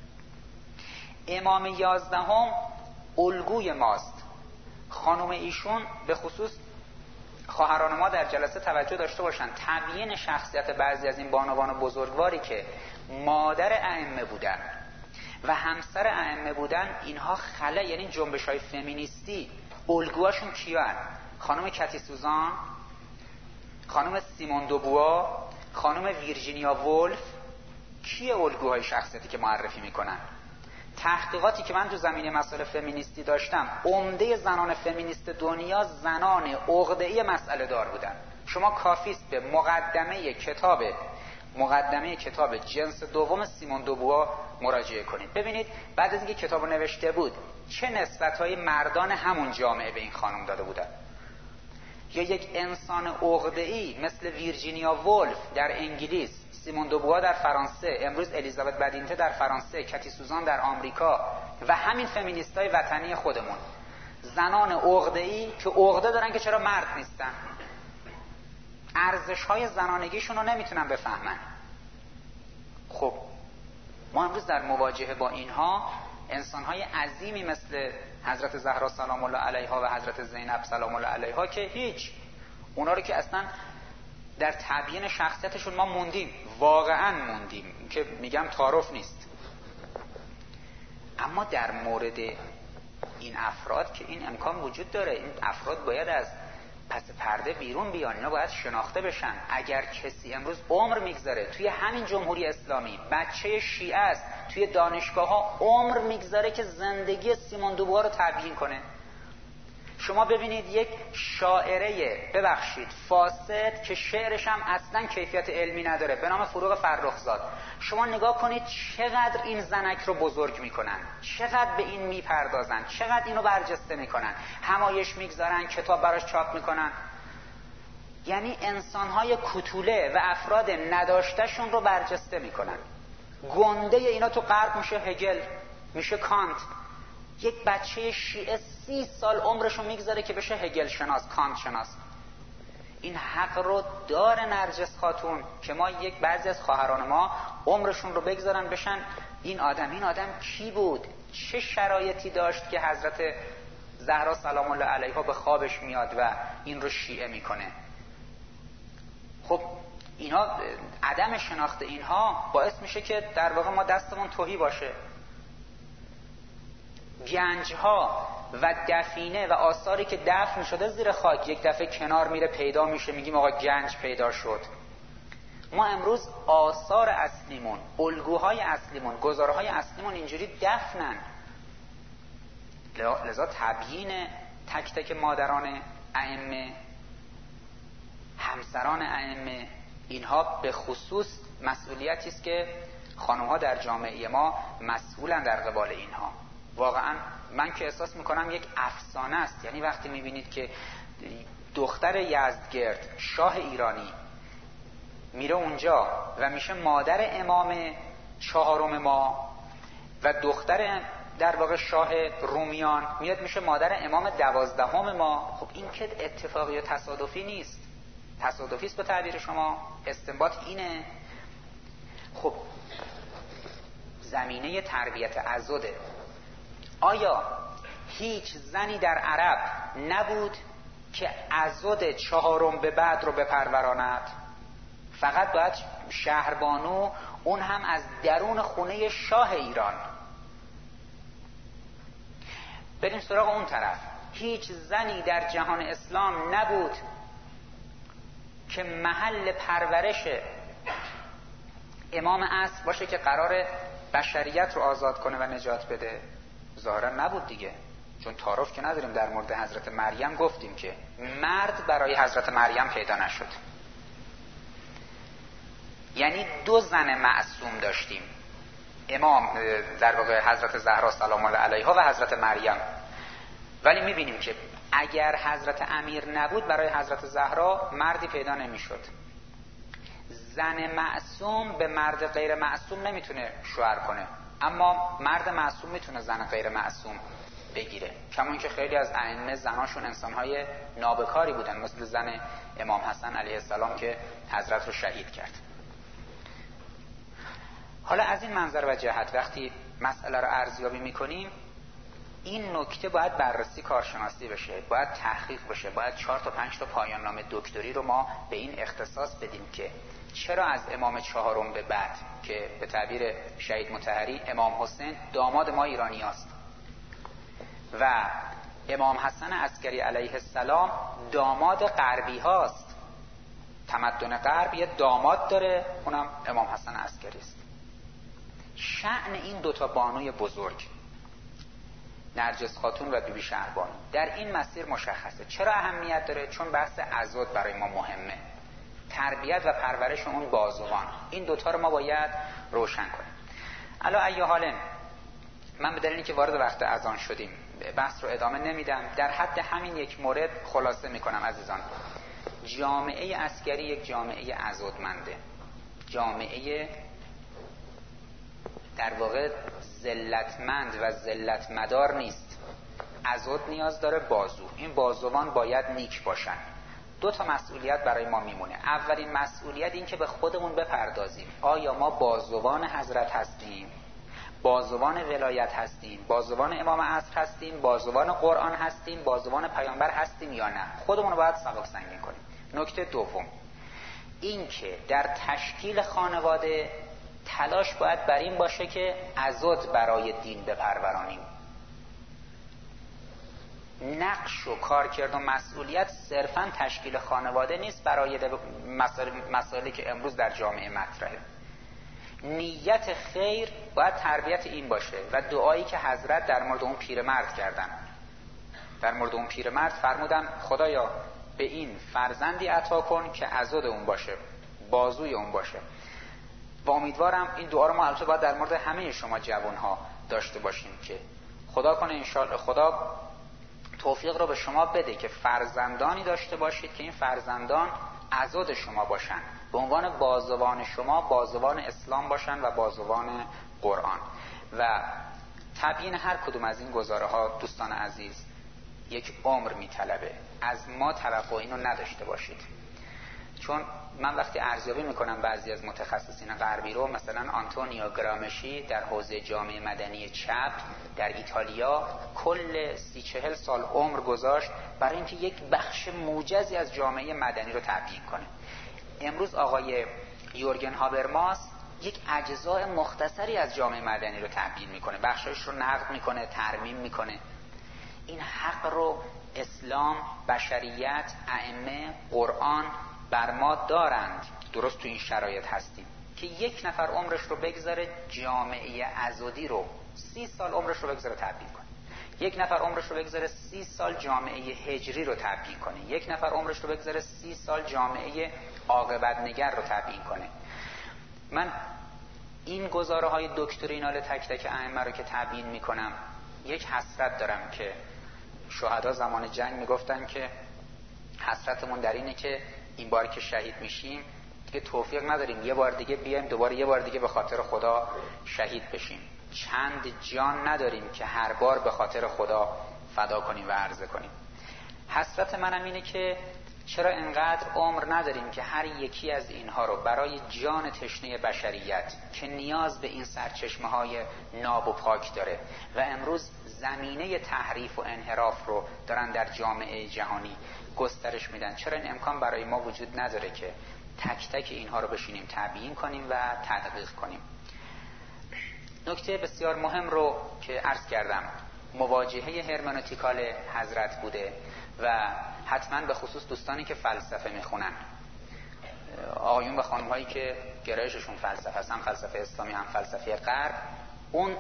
امام 11 الگوی ماست. خانم ایشون به خصوص خواهران ما در جلسه توجه داشته باشن، تبیین شخصیت بعضی از این بانوان بزرگواری که مادر ائمه بودن و همسر ائمه بودن، اینها خلا، یعنی جنبش‌های فمینیستی الگوهاشون کیان؟ خانم کتی سوزان، خانم سیمون دوبوا، خانم ویرجینیا وولف. کیه الگوهای شخصیتی که معرفی میکنن؟ تحقیقاتی که من تو زمینه مسائل فمینیستی داشتم، عمده زنان فمینیست دنیا زنان عقده‌ای مسئله دار بودن. شما کافیست به مقدمه کتاب جنس دوم سیمون دوبوا مراجعه کنید، ببینید بعد از اینکه کتابو نوشته بود چه نسبت‌های مردان همون جامعه به این خانم داده بودن. یا یک انسان عقده‌ای مثل ویرجینیا وولف در انگلیس، سیمون دوبوا در فرانسه، امروز الیزابت بدینته در فرانسه، کتی سوزان در آمریکا و همین فمینیستای وطنی خودمون، زنان عقده‌ای که عقده دارن که چرا مرد نیستن، ارزش‌های زنانگیشون رو نمیتونن بفهمن. خب ما امروز در مواجهه با اینها انسان‌های عظیمی مثل حضرت زهرا سلام الله علیها و حضرت زینب سلام الله علیها که هیچ، اونا رو که اصلا در تبیین شخصیتشون ما موندیم، واقعا موندیم، که میگم تعارف نیست. اما در مورد این افراد که این امکان وجود داره، این افراد باید از پس پرده بیرون بیان، اینا باید شناخته بشن. اگر کسی امروز عمر میگذاره توی همین جمهوری اسلامی، بچه شیعه است، توی دانشگاه ها عمر میگذاره که زندگی سیمون دوبوار رو تبیین کنه. شما ببینید یک شاعره فاسد که شعرش هم اصلا کیفیت علمی نداره به نام فروغ فرخزاد، شما نگاه کنید چقدر این زنک رو بزرگ میکنن، چقدر به این میپردازن، چقدر اینو برجسته میکنن، همایش میگذارن، کتاب براش چاپ میکنن. یعنی انسانهای کوتوله و افراد نداشتهشون رو برجسته میکنن. گنده اینا تو غرب میشه هگل، میشه کانت. یک بچه شیعه 30 سال عمرشو میگذاره که بشه هگل شناس، کانت شناس. این حق رو داره نرجس خاتون که ما یک بعضی از خواهران ما عمرشون رو بگذارن بشن این آدم کی بود، چه شرایطی داشت که حضرت زهرا سلام الله علیها به خوابش میاد و این رو شیعه میکنه. خب اینا عدم شناخت اینها باعث میشه که در واقع ما دستمون تهی باشه. گنجها و دفینه و آثاری که دفن شده زیر خاک یک دفعه کنار میره پیدا میشه، میگیم آقا گنج پیدا شد. ما امروز آثار اصلیمون، الگوهای اصلیمون، گزارهای اصلیمون اینجوری دفنن. لذا تبیین تک تک مادران ائمه، همسران ائمه، اینها به خصوص مسئولیتی است که خانم‌ها در جامعه ما مسئولن در قبال اینها. واقعا من که احساس میکنم یک افسانه است. یعنی وقتی میبینید که دختر یزدگرد شاه ایرانی میره اونجا و میشه مادر امام 4 ما و دختر در واقع شاه رومیان میاد میشه مادر امام 12 ما، خب این که اتفاقی و تصادفی نیست. تصادفی است به تعبیر شما؟ استنباط اینه. خب زمینه تربیت عضده. آیا هیچ زنی در عرب نبود که عضد 4 به بعد رو بپروراند؟ فقط باید شهربانو، اون هم از درون خونه شاه ایران. بریم سراغ اون طرف. هیچ زنی در جهان اسلام نبود که محل پرورش امام عصر باشه که قرار بشریت رو آزاد کنه و نجات بده. ظاهرا نبود دیگه، چون تعارف که نداریم. در مورد حضرت مریم گفتیم که مرد برای حضرت مریم پیدا نشد. یعنی 2 زن معصوم داشتیم، امام در واقع حضرت زهرا سلام الله علیها و حضرت مریم. ولی میبینیم که اگر حضرت امیر نبود برای حضرت زهرا مردی پیدا نمیشد. زن معصوم به مرد غیر معصوم نمیتونه شوهر کنه، اما مرد معصوم میتونه زن غیر معصوم بگیره. کما اینکه خیلی از ائمه زناشون انسانهای نابکاری بودن، مثل زن امام حسن علیه السلام که حضرت رو شهید کرد. حالا از این منظر و جهت وقتی مسئله رو ارزیابی میکنیم، این نکته باید بررسی کارشناسی بشه، باید تحقیق بشه، باید 4 تا 5 تا پایان نامه دکتری رو ما به این اختصاص بدیم که چرا از امام 4 به بعد که به تعبیر شهید مطهری امام حسین داماد ما ایرانی هست و امام حسن عسکری علیه السلام داماد غربی هاست. تمدن غرب یه داماد داره، اونم امام حسن عسکری است. شأن این 2 تا بانوی بزرگ، نرجس خاتون و بیبی شهربانو، در این مسیر مشخصه. چرا اهمیت داره؟ چون بحث عضد برای ما مهمه. تربیت و پرورش اون بازوان، این 2 تا رو ما باید روشن کنیم. الا ای حال، من به دلیلی که وارد وقت اذان شدیم بحث رو ادامه نمیدم. در حد همین یک مورد خلاصه میکنم عزیزان. جامعه عسکری یک جامعه عضدمنده، جامعه در واقع ذلتمند و ذلت مدار نیست. عضد نیاز داره بازو، این بازوان باید نیک باشن. 2 تا مسئولیت برای ما میمونه. اولین مسئولیت این که به خودمون بپردازیم، آیا ما بازوان حضرت هستیم، بازوان ولایت هستیم، بازوان امام عصر هستیم، بازوان قرآن هستیم، بازوان پیامبر هستیم یا نه؟ خودمون رو باید سبک سنگین کنیم. نکته دوم، این که در تشکیل خانواده تلاش باید بر این باشه که عضد برای دین بپرورانیم. نقش و کارکرد و مسئولیت صرفاً تشکیل خانواده نیست برای مسائلی که امروز در جامعه مطرحه. نیت خیر باید تربیت این باشه و دعایی که حضرت در مورد اون پیرمرد کردن، در مورد اون پیرمرد فرمودن خدایا به این فرزندی عطا کن که عضد اون باشه، بازوی اون باشه. و امیدوارم این دعا رو ما البته باید در مورد همه شما جوانها داشته باشیم که خدا کنه انشاءالله خدا توفیق رو به شما بده که فرزندانی داشته باشید که این فرزندان عضد شما باشن، به عنوان بازوان شما، بازوان اسلام باشن و بازوان قرآن. و تبیین هر کدوم از این گزاره ها دوستان عزیز یک عمر میطلبه. از ما توقع اینو نداشته باشید، چون من وقتی ارزیابی میکنم بعضی از متخصصین غربی رو، مثلا آنتونیو گرامشی در حوزه جامعه مدنی چپ در ایتالیا کل 30-40 سال عمر گذاشت برای اینکه یک بخش موجزی از جامعه مدنی رو تبیین کنه. امروز آقای یورگن هابرماس یک اجزاء مختصری از جامعه مدنی رو تبیین میکنه، بخشش رو نقد میکنه، ترمیم میکنه. این حق رو اسلام، بشریت، ائمه، قرآن بر ما دارند. درست تو این شرایط هستیم که یک نفر عمرش رو بگذاره جامعه عضدی رو 30 سال عمرش رو بگذاره تبیین کنه، یک نفر عمرش رو بگذاره 30 سال جامعه هجری رو تبیین کنه، یک نفر عمرش رو بگذاره 30 سال جامعه عاقبت نگر رو تبیین کنه. من این گزاره های دکترینال تک تک ائمه رو که تبیین میکنم یک حسرت دارم که شهدا زمان جنگ میگفتن که حسرتمون در اینه که این بار که شهید میشیم دیگه توفیق نداریم یه بار دیگه بیایم دوباره یه بار دیگه به خاطر خدا شهید بشیم. چند جان نداریم که هر بار به خاطر خدا فدا کنیم و عرضه کنیم. حسرت منم اینه که چرا انقدر عمر نداریم که هر یکی از اینها رو برای جان تشنه بشریت که نیاز به این سرچشمه های ناب و پاک داره و امروز زمینه تحریف و انحراف رو دارن در جامعه جهانی گسترش میدن، چرا این امکان برای ما وجود نداره که تک تک اینها رو بشینیم تبیین کنیم و تدقیق کنیم. نکته بسیار مهم رو که عرض کردم مواجهه هرمنوتیکال حضرت بوده و حتما به خصوص دوستانی که فلسفه میخونن، آقایون و خانم‌هایی که گرایششون فلسفه هست، هم فلسفه اسلامی هم فلسفه غرب، اون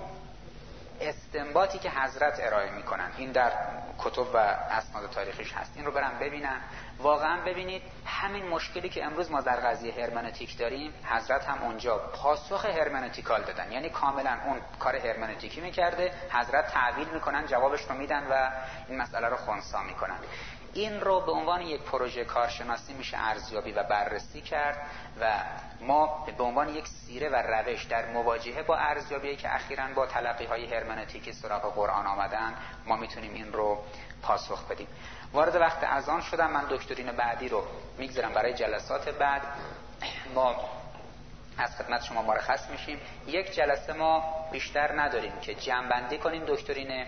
استنباطی که حضرت ارائه میکنن این در کتب و اسناد تاریخیش هست، این رو برن ببینن. واقعا ببینید همین مشکلی که امروز ما در قضیه هرمنوتیک داریم حضرت هم اونجا پاسخ هرمنوتیکال دادن، یعنی کاملا اون کار هرمنوتیکی میکرده، حضرت تعویل میکنن، جوابش رو میدن و این مسئله رو خنثی میکنن. این رو به عنوان یک پروژه کارشناسی میشه ارزیابی و بررسی کرد و ما به عنوان یک سیره و روش در مواجهه با ارزیابی که اخیراً با تلقی‌های هرمنوتیکی سراغ قرآن آمدن ما میتونیم این رو پاسخ بدیم. وارد وقت اذان شدم، من دکترین بعدی رو میگذارم برای جلسات بعد. ما از خدمت شما مرخص میشیم. یک جلسه ما بیشتر نداریم که جمع‌بندی کنیم دکترین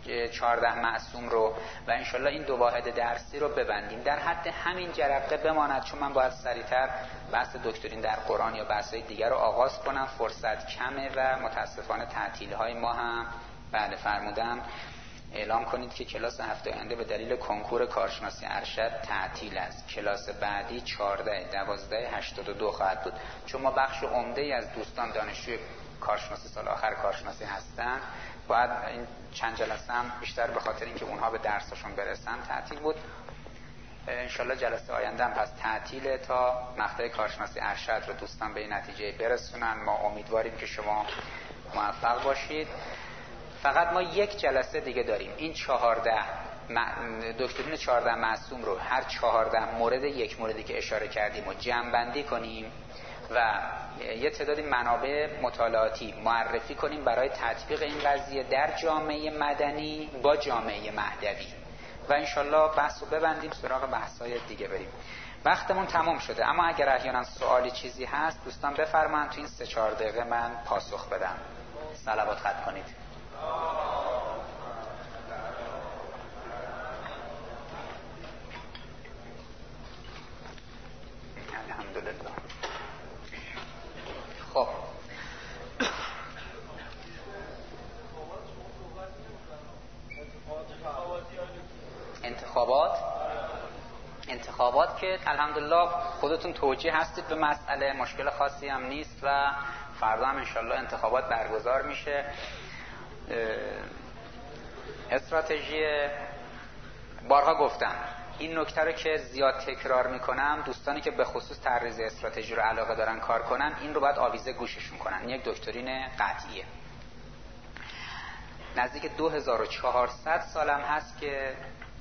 14 معصوم رو و انشالله این 2 واحد درسی رو ببندیم، در حد همین جرقه بماند، چون من باید سریعتر بحث دکترین در قرآن یا بحث‌های دیگر رو آغاز کنم، فرصت کمه و متاسفانه تعطیل‌های ما هم بله فرمودم اعلام کنید که کلاس هفته آینده به دلیل کنکور کارشناسی ارشد تعطیل است. کلاس بعدی 14/12/82 خواهد بود، چون ما بخش عمده‌ای از دوستان دانشجوی کارشناسی سال آخر کارشناسی هستن، باید این چند جلسه هم بیشتر به خاطر اینکه اونها به درسشون برسن تعطیل بود. انشالله جلسه آینده هم پس تعطیله تا مقطع کارشناسی ارشد رو دوستان به این نتیجه برسونن. ما امیدواریم که شما موفق باشید. فقط ما یک جلسه دیگه داریم، این 14 دکترین 14 معصوم رو هر 14 مورد یک موردی که اشاره کردیم و جمع‌بندی کنیم و یه تعدادی منابع مطالعاتی معرفی کنیم برای تطبیق این قضیه در جامعه مدنی با جامعه مهدوی و انشالله بحث رو ببندیم، سراغ بحث‌های دیگه بریم. وقتمون تمام شده، اما اگر احیانا سوالی چیزی هست دوستان بفرمایید تو این 3-4 دقیقه من پاسخ بدم. صلوات ختم کنید. الحمدلله. که الحمدلله خودتون توجیه هستید به مسئله، مشکل خاصی هم نیست و فردا هم انشالله انتخابات برگزار میشه. استراتژی بارها گفتم این نکته رو که زیاد تکرار میکنم، دوستانی که به خصوص طراحی استراتژی رو علاقه دارن کار کنن این رو باید آویزه گوششون کنن. یک دکترین قطعیه. نزدیک 2400 سالم هست که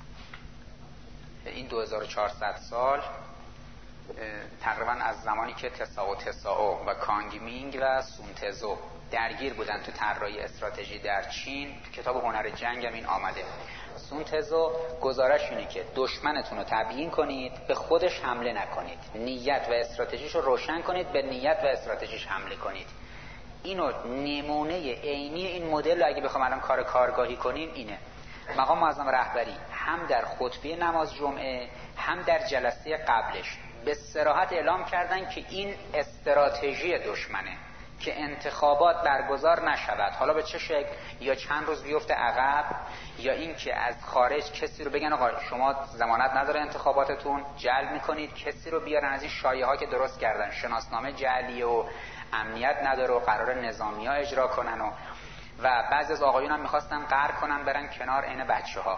این 2400 سال تقریبا از زمانی که تساو و کانگمینگ و سونتزو درگیر بودن تو طراحی استراتژی در چین، تو کتاب هنر جنگ هم این آمده. سونتزو گزارش اینه که دشمنتون رو تبیین کنید، به خودش حمله نکنید، نیت و استراتژیش رو روشن کنید، به نیت و استراتژیش حمله کنید. اینو نمونه عینی این مدل اگه بخوام الان کار کارگاهی کنیم اینه. مقام معظم رهبری هم در خطبه نماز جمعه هم در جلسه قبلش به صراحت اعلام کردن که این استراتژی دشمنه که انتخابات برگزار نشود، حالا به چه شکل، یا چند روز بیفته عقب، یا این که از خارج کسی رو بگن آقا شما ضمانت نداره انتخاباتتون، جلب میکنید کسی رو بیارن از این شایعه ها که درست کردن، شناسنامه جعلی و امنیت نداره و قرار نظامی ها اجرا کنن و بعضی از آقایون هم میخواستن قهر کنن برن کنار عین بچه ها.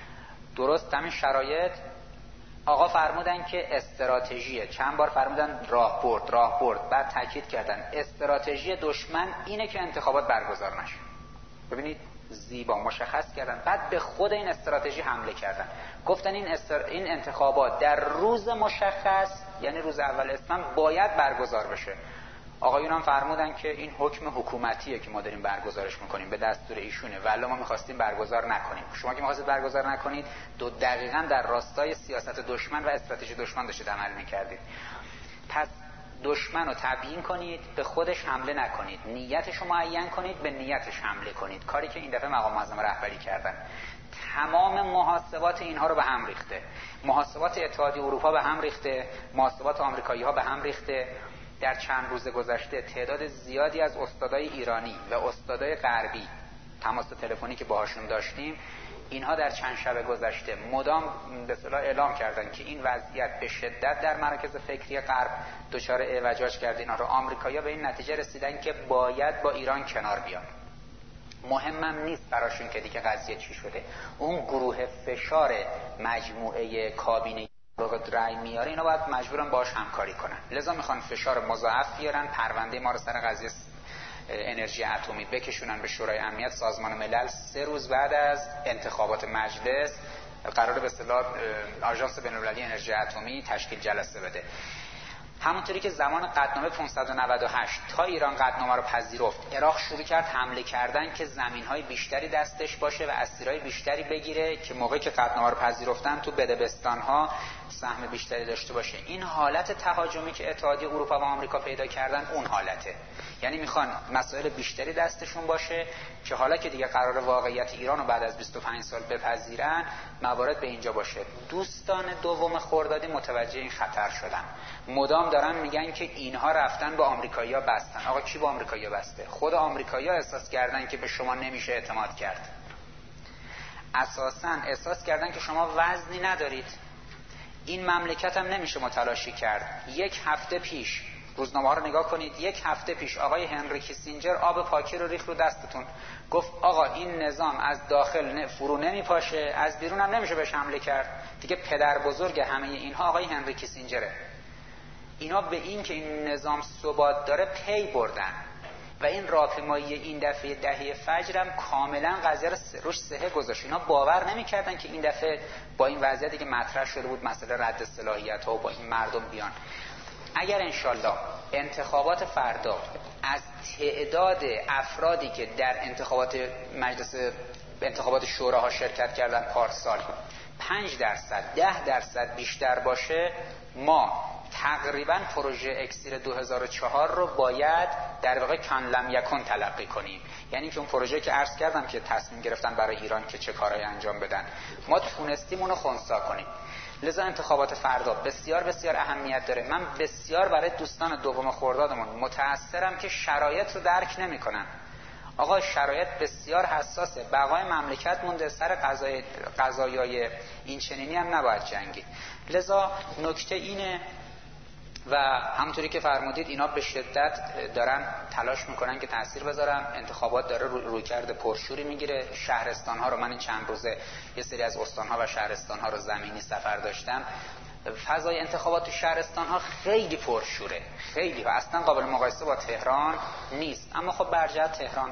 درست همین شرایط آقا فرمودن که استراتژیه، چند بار فرمودن راه برد، بعد تاکید کردن استراتژی دشمن اینه که انتخابات برگزار نشه. ببینید زیبا مشخص کردن، بعد به خود این استراتژی حمله کردن، گفتن این انتخابات در روز مشخص، یعنی روز اول اسفند باید برگزار بشه. آقایون هم فرمودن که این حکم حکومتیه که ما داریم برگزارش میکنیم، به دستور ایشونه، ولی ما میخواستیم برگزار نکنیم. شما که میخواستید برگزار نکنید دقیقاً در راستای سیاست دشمن و استراتژی دشمن داشتید عمل میکردید. پس دشمن رو تبیین کنید، به خودش حمله نکنید، نیتش رو معین کنید، به نیتش حمله کنید. کاری که این دفعه مقام معظم رهبری کردن. تمام محاسبات اینها رو به هم ریخته، محاسبات اتحادیه اروپا به هم ریخته، محاسبات آمریکایی‌ها به هم ریخته. در چند روز گذشته تعداد زیادی از استادای ایرانی و استادای غربی تماس تلفنی که باهاشون داشتیم، اینها در چند شب گذشته مدام به اصطلاح اعلام کردن که این وضعیت به شدت در مراکز فکری غرب دچار اعوجاج کرده. اینا رو آمریکایی‌ها به این نتیجه رسیدن که باید با ایران کنار بیان. مهمم نیست براشون که دیگه قضیه چی شده، اون گروه فشار مجموعه کابینه رای میاره، اینا باید مجبورن باهاش همکاری کنن. لذا میخوان فشار مضاعف بیارن، پرونده ما رو سر قضیه انرژی اتمی بکشونن به شورای امنیت سازمان ملل. 3 روز بعد از انتخابات مجلس قراره به اصطلاح آژانس بین‌المللی انرژی اتمی تشکیل جلسه بده. همونطوری که زمان قطعنامه 598 تا ایران قطعنامه رو پذیرفت، عراق شروع کرد حمله کردن که زمین‌های بیشتری دستش باشه و اسیرای بیشتری بگیره که موقعی که قطعنامه رو پذیرفتن تو بدبستان‌ها سهم بیشتری داشته باشه. این حالت تهاجمی که اتحادیه اروپا و آمریکا پیدا کردن اون حالته، یعنی میخوان مسائل بیشتری دستشون باشه که حالا که دیگه قرار واقعیت ایران رو بعد از 25 سال بپذیرن، موارد به اینجا باشه. دوستان دوم خردادی متوجه این خطر شدن، مدام دارن میگن که اینها رفتن با آمریکایی‌ها بستن. آقا کی با آمریکایی‌ها بسته؟ خود آمریکایی‌ها احساس کردن که به شما نمیشه اعتماد کرد. اساساً احساس کردن که شما وزنی ندارید، این مملکت هم نمیشه متلاشی کرد. 1 هفته پیش روزنامه‌ها رو نگاه کنید، 1 هفته پیش آقای هنری کیسینجر آب پاکی رو ریخت رو دستتون، گفت آقا این نظام از داخل فرو نمیپاشه، از بیرون هم نمیشه بهش حمله کرد. دیگه پدر بزرگ همه اینها آقای هنری کیسینجره. اینا به این که این نظام ثبات داره پی بردن و این راهپیمایی این دفعه دهه فجر هم کاملا قضیه رو روش صحه گذاشت. اینا باور نمی‌کردن که این دفعه با این وضعیتی که مطرح شده بود مسئله رد صلاحیت‌ها و با این مردم بیان. اگر انشالله انتخابات فردا از تعداد افرادی که در انتخابات مجلس انتخابات شوراها شرکت کردن پارسال 5%، 10% بیشتر باشه، ما تقریبا پروژه اکسیر 2004 رو باید در واقع کان لم یکن تلقی کنیم. یعنی که اون پروژه که عرض کردم که تصمیم گرفتن برای ایران که چه کارهایی انجام بدن، ما تونستیم اونو خنثی کنیم. لذا انتخابات فردا بسیار بسیار اهمیت داره. من بسیار برای دوستان دوم خردادمون متأثرم که شرایط رو درک نمی‌کنن. آقا شرایط بسیار حساسه، بقای مملکت مونده، سر قضایای این چنینی هم نباید جنگید. لذا نکته اینه و همونطوری که فرمودید اینا به شدت دارن تلاش میکنن که تأثیر بذارن. انتخابات داره رویکرد پرشوری میگیره. شهرستان ها رو من این چند روزه یه سری از استان ها و شهرستان ها رو زمینی سفر داشتم، فضای انتخابات تو شهرستان ها خیلی پرشوره، خیلی و اصلا قابل مقایسه با تهران نیست. اما خب برجه تهران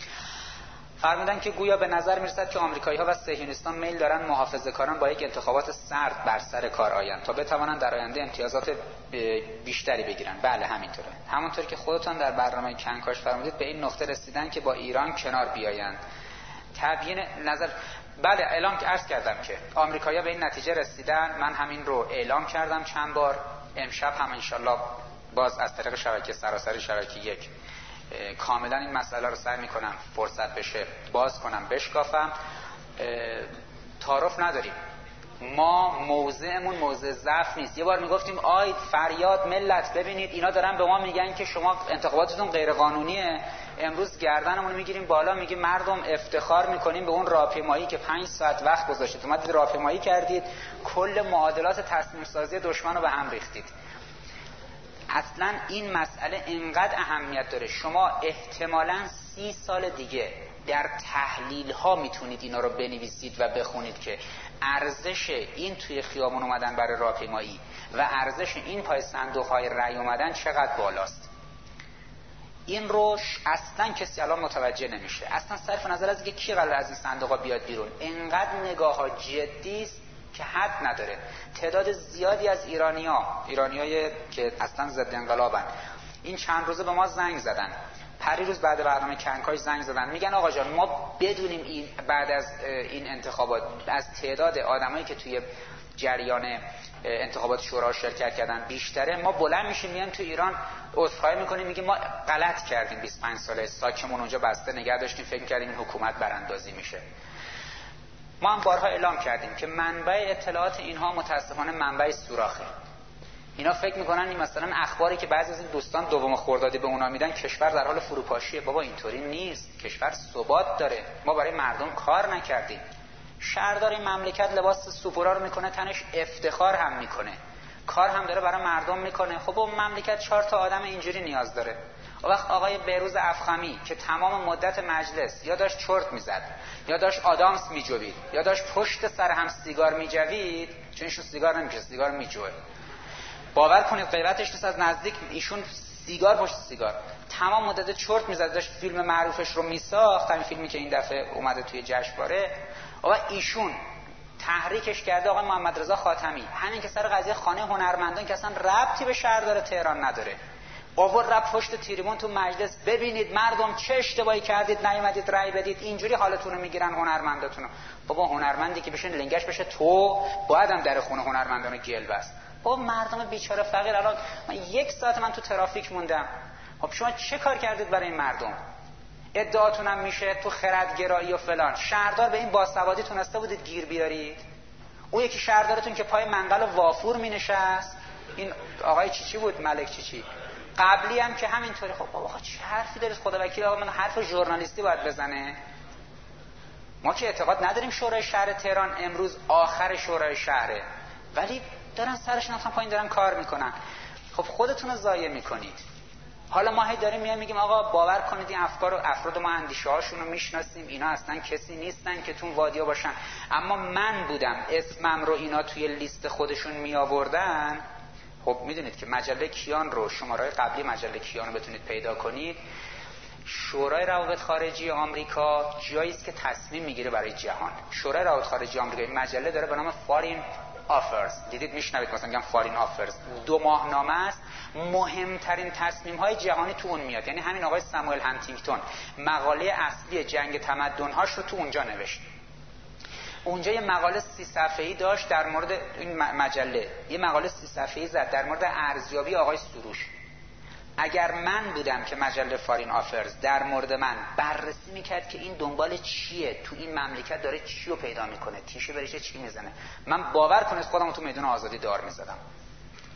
فرمودن که گویا به نظر میرسد که آمریکایی‌ها و صهیونیستان میل دارن محافظه‌کاران با یک انتخابات سرد بر سر کار آیند تا بتوانند در آینده امتیازات بیشتری بگیرن. بله همینطوره. همونطور که خودتان در برنامه کنکاش فرمودید به این نقطه رسیدن که با ایران کنار بیایند. تبیین نظر بله اعلام که عرض کردم که آمریکایی‌ها به این نتیجه رسیدن. من همین رو اعلام کردم چند بار. امشب هم انشالله باز از طریق شبکه سراسری شبکه یک کاملا این مسئله رو سعی میکنم فرصت بشه باز کنم بشکافم. تعارف نداریم، ما موضعمون موضع ضعف نیست. یه بار میگفتیم آی فریاد ملت ببینید اینا دارن به ما میگن که شما انتخاباتتون غیر قانونیه، امروز گردنمون میگیریم بالا میگیم مردم افتخار میکنیم به اون راهپیمایی که 5 ساعت وقت گذاشتید اومدید راهپیمایی کردید، کل معادلات تصمیم سازی دشمن رو به هم ریختید. اصلا این مسئله اینقدر اهمیت داره. شما احتمالاً 30 سال دیگه در تحلیل ها میتونید اینا رو بنویسید و بخونید که ارزش این توی خیابون اومدن برای راهپیمایی و ارزش این پای صندوق های رأی اومدن چقدر بالاست. این رو اصلا کسی الان متوجه نمیشه، اصلا صرف نظر از اینکه کی قرار از این صندوق ها بیاد بیرون. اینقدر نگاه ها جدی است که حد نداره. تعداد زیادی از ایرانیای که اصلا ضد انقلابن این چند روزه به ما زنگ زدن، پریروز بعد برنامه کنکاش زنگ زدن، میگن آقا جان ما بدونیم این بعد از این انتخابات از تعداد آدمایی که توی جریان انتخابات شورا شرکت کردن بیشتره، ما بلند میشیم میایم تو ایران عذرخواهی میکنیم میگیم ما غلط کردیم، 25 ساله ساکمون اونجا بسته نگه داشتیم، فکر کردیم این حکومت براندازی میشه. ما هم بارها اعلام کردیم که منبع اطلاعات اینها متاسفانه منبع سوراخه. اینا فکر میکنن این مثلا اخباری که بعضی از این دوستان دوم خردادی به اونا میدن کشور در حال فروپاشیه. بابا اینطوری نیست، کشور ثبات داره. ما برای مردم کار نکردیم. شهردار این مملکت لباس سوپورا رو میکنه تنش، افتخار هم میکنه، کار هم داره برای مردم میکنه. خب اون مملکت 4 تا آدم اینجوری نیاز داره. وقت آقای بهروز افخمی که تمام مدت مجلس یا داشت چرت میزد یا داشت آدامس میجوید یا داشت پشت سر هم سیگار میجوید، چون ایشون سیگار نمیکشه سیگار میجوه، باور کنید غیرتش نیست، از نزدیک ایشون سیگار پشت سیگار تمام مدت چرت میزد، داشت فیلم معروفش رو میساخت، همین فیلمی که این دفعه اومده توی جشنواره. و ایشون تحریکش کرده آقای محمد رضا خاتمی، همین که سر قضیه خانه هنرمندان که اصلا ربطی به شهردار تهران نداره، آورد رفت پشت تریبون تو مجلس، ببینید مردم چه اشتباهی کردید نیومدید رأی بدید، اینجوری حالتون رو میگیرن هنرمنداتون. بابا هنرمندی که بشین لنگش بشه تو باید هم در خونه هنرمندان گل بست. بابا مردم بیچاره فقیر. الان من 1 ساعت من تو ترافیک موندم. خب شما چه کار کردید برای این مردم؟ ادعاتون هم میشه تو خردگرایی و فلان. شهردار به این باسوادی تونسته بودید گیر بیارید؟ اون یکی شهردارتون که پای منقل وافور مینشست، این آقای چیچی بود، ملک چیچی، قبلی هم که همینطوری. خب بابا چه حرفی دارید؟ خدا وکیل آقا من حرف ژورنالیستی باید بزنه. ما که اعتقاد نداریم شورای شهر تهران امروز آخر شورای شهره، ولی دارن سرشون اصلا پایین دارن کار میکنن. خب خودتون رو ضایع میکنید. حالا ما هی داریم میگیم آقا باور کنید این افراد ما اندیشه هاشون رو میشناسیم، اینا اصلا کسی نیستن که تو وادیا باشن. اما من بودم اسمم رو اینا توی لیست خودشون می آوردن. خب میدونید که مجله کیان رو، شماره قبلی مجله کیان رو بتونید پیدا کنید. شورای روابط خارجی آمریکا جایی است که تصمیم میگیره برای جهان. شورای روابط خارجی آمریکا این مجله داره به نام فارین آفرز. دیدید میشنوید مثلا میگم فارین آفرز، 2 ماهنامه است، مهمترین تصمیم های جهانی تو اون میاد. یعنی همین آقای ساموئل هانتینگتون مقاله اصلی جنگ تمدن هاش رو تو اونجا نوشت. اونجا یه مقاله 30 صفحه‌ای داشت در مورد این مجله، یه مقاله 30 صفحه‌ای زد در مورد ارزیابی آقای سروش. اگر من بودم که مجله فارین آفرز در مورد من بررسی میکرد که این دنبال چیه، تو این مملکت داره چی رو پیدا میکنه، تیشه بریشه چی میزنه، من باور کنید خودم تو میدان آزادی دار میزدم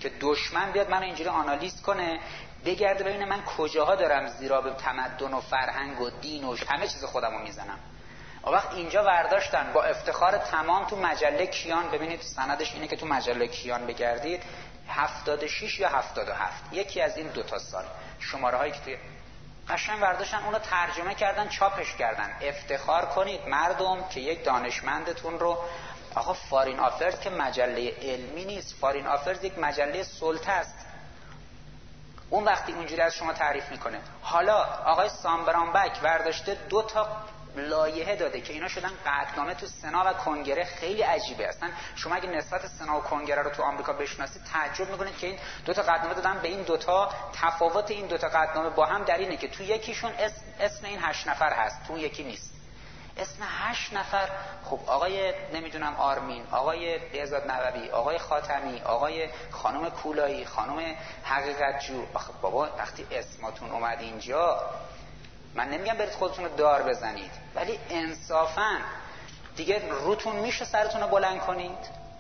که دشمن بیاد منو اینجوری آنالیز کنه، بگرده ببینه من کجاها دارم زیرا به تمدن و فرهنگ و دین و همه چیز خودمو میزنم. وقت اینجا برداشتن با افتخار تمام تو مجله کیان، ببینید سندش اینه که تو مجله کیان بگردید 76 یا 77 یکی از این 2 سال شماره هایی که توی قشنگ برداشتن اونو ترجمه کردن چاپش کردن. افتخار کنید مردم که یک دانشمندتون رو، آقا فارین آفرز که مجله علمی نیست، فارین آفرز یک مجله سلطه است. اون وقتی اونجوری از شما تعریف میکنه. حالا آقای سام برانبک برداشته 2 لایحه داده که اینا شدن قطعنامه تو سنا و کنگره. خیلی عجیبه. اصلا شما اگه نسبت سنا و کنگره رو تو آمریکا بشناسید تعجب میکنید که این 2 قطعنامه دادن به این 2. تفاوت این 2 قطعنامه با هم در اینه که تو یکیشون اسم این 8 نفر هست، تو یکی نیست. اسم 8 نفر. خب آقای نمیدونم آرمین، آقای بهزاد نووی، آقای خاتمی، آقای خانم کولایی، خانم حقیقتجو، آخه بابا وقتی اسماتون اومد اینجا، من نمیگم برید خودتون رو دار بزنید، ولی انصافاً دیگه روتون میشه سرتون رو بلند کنید.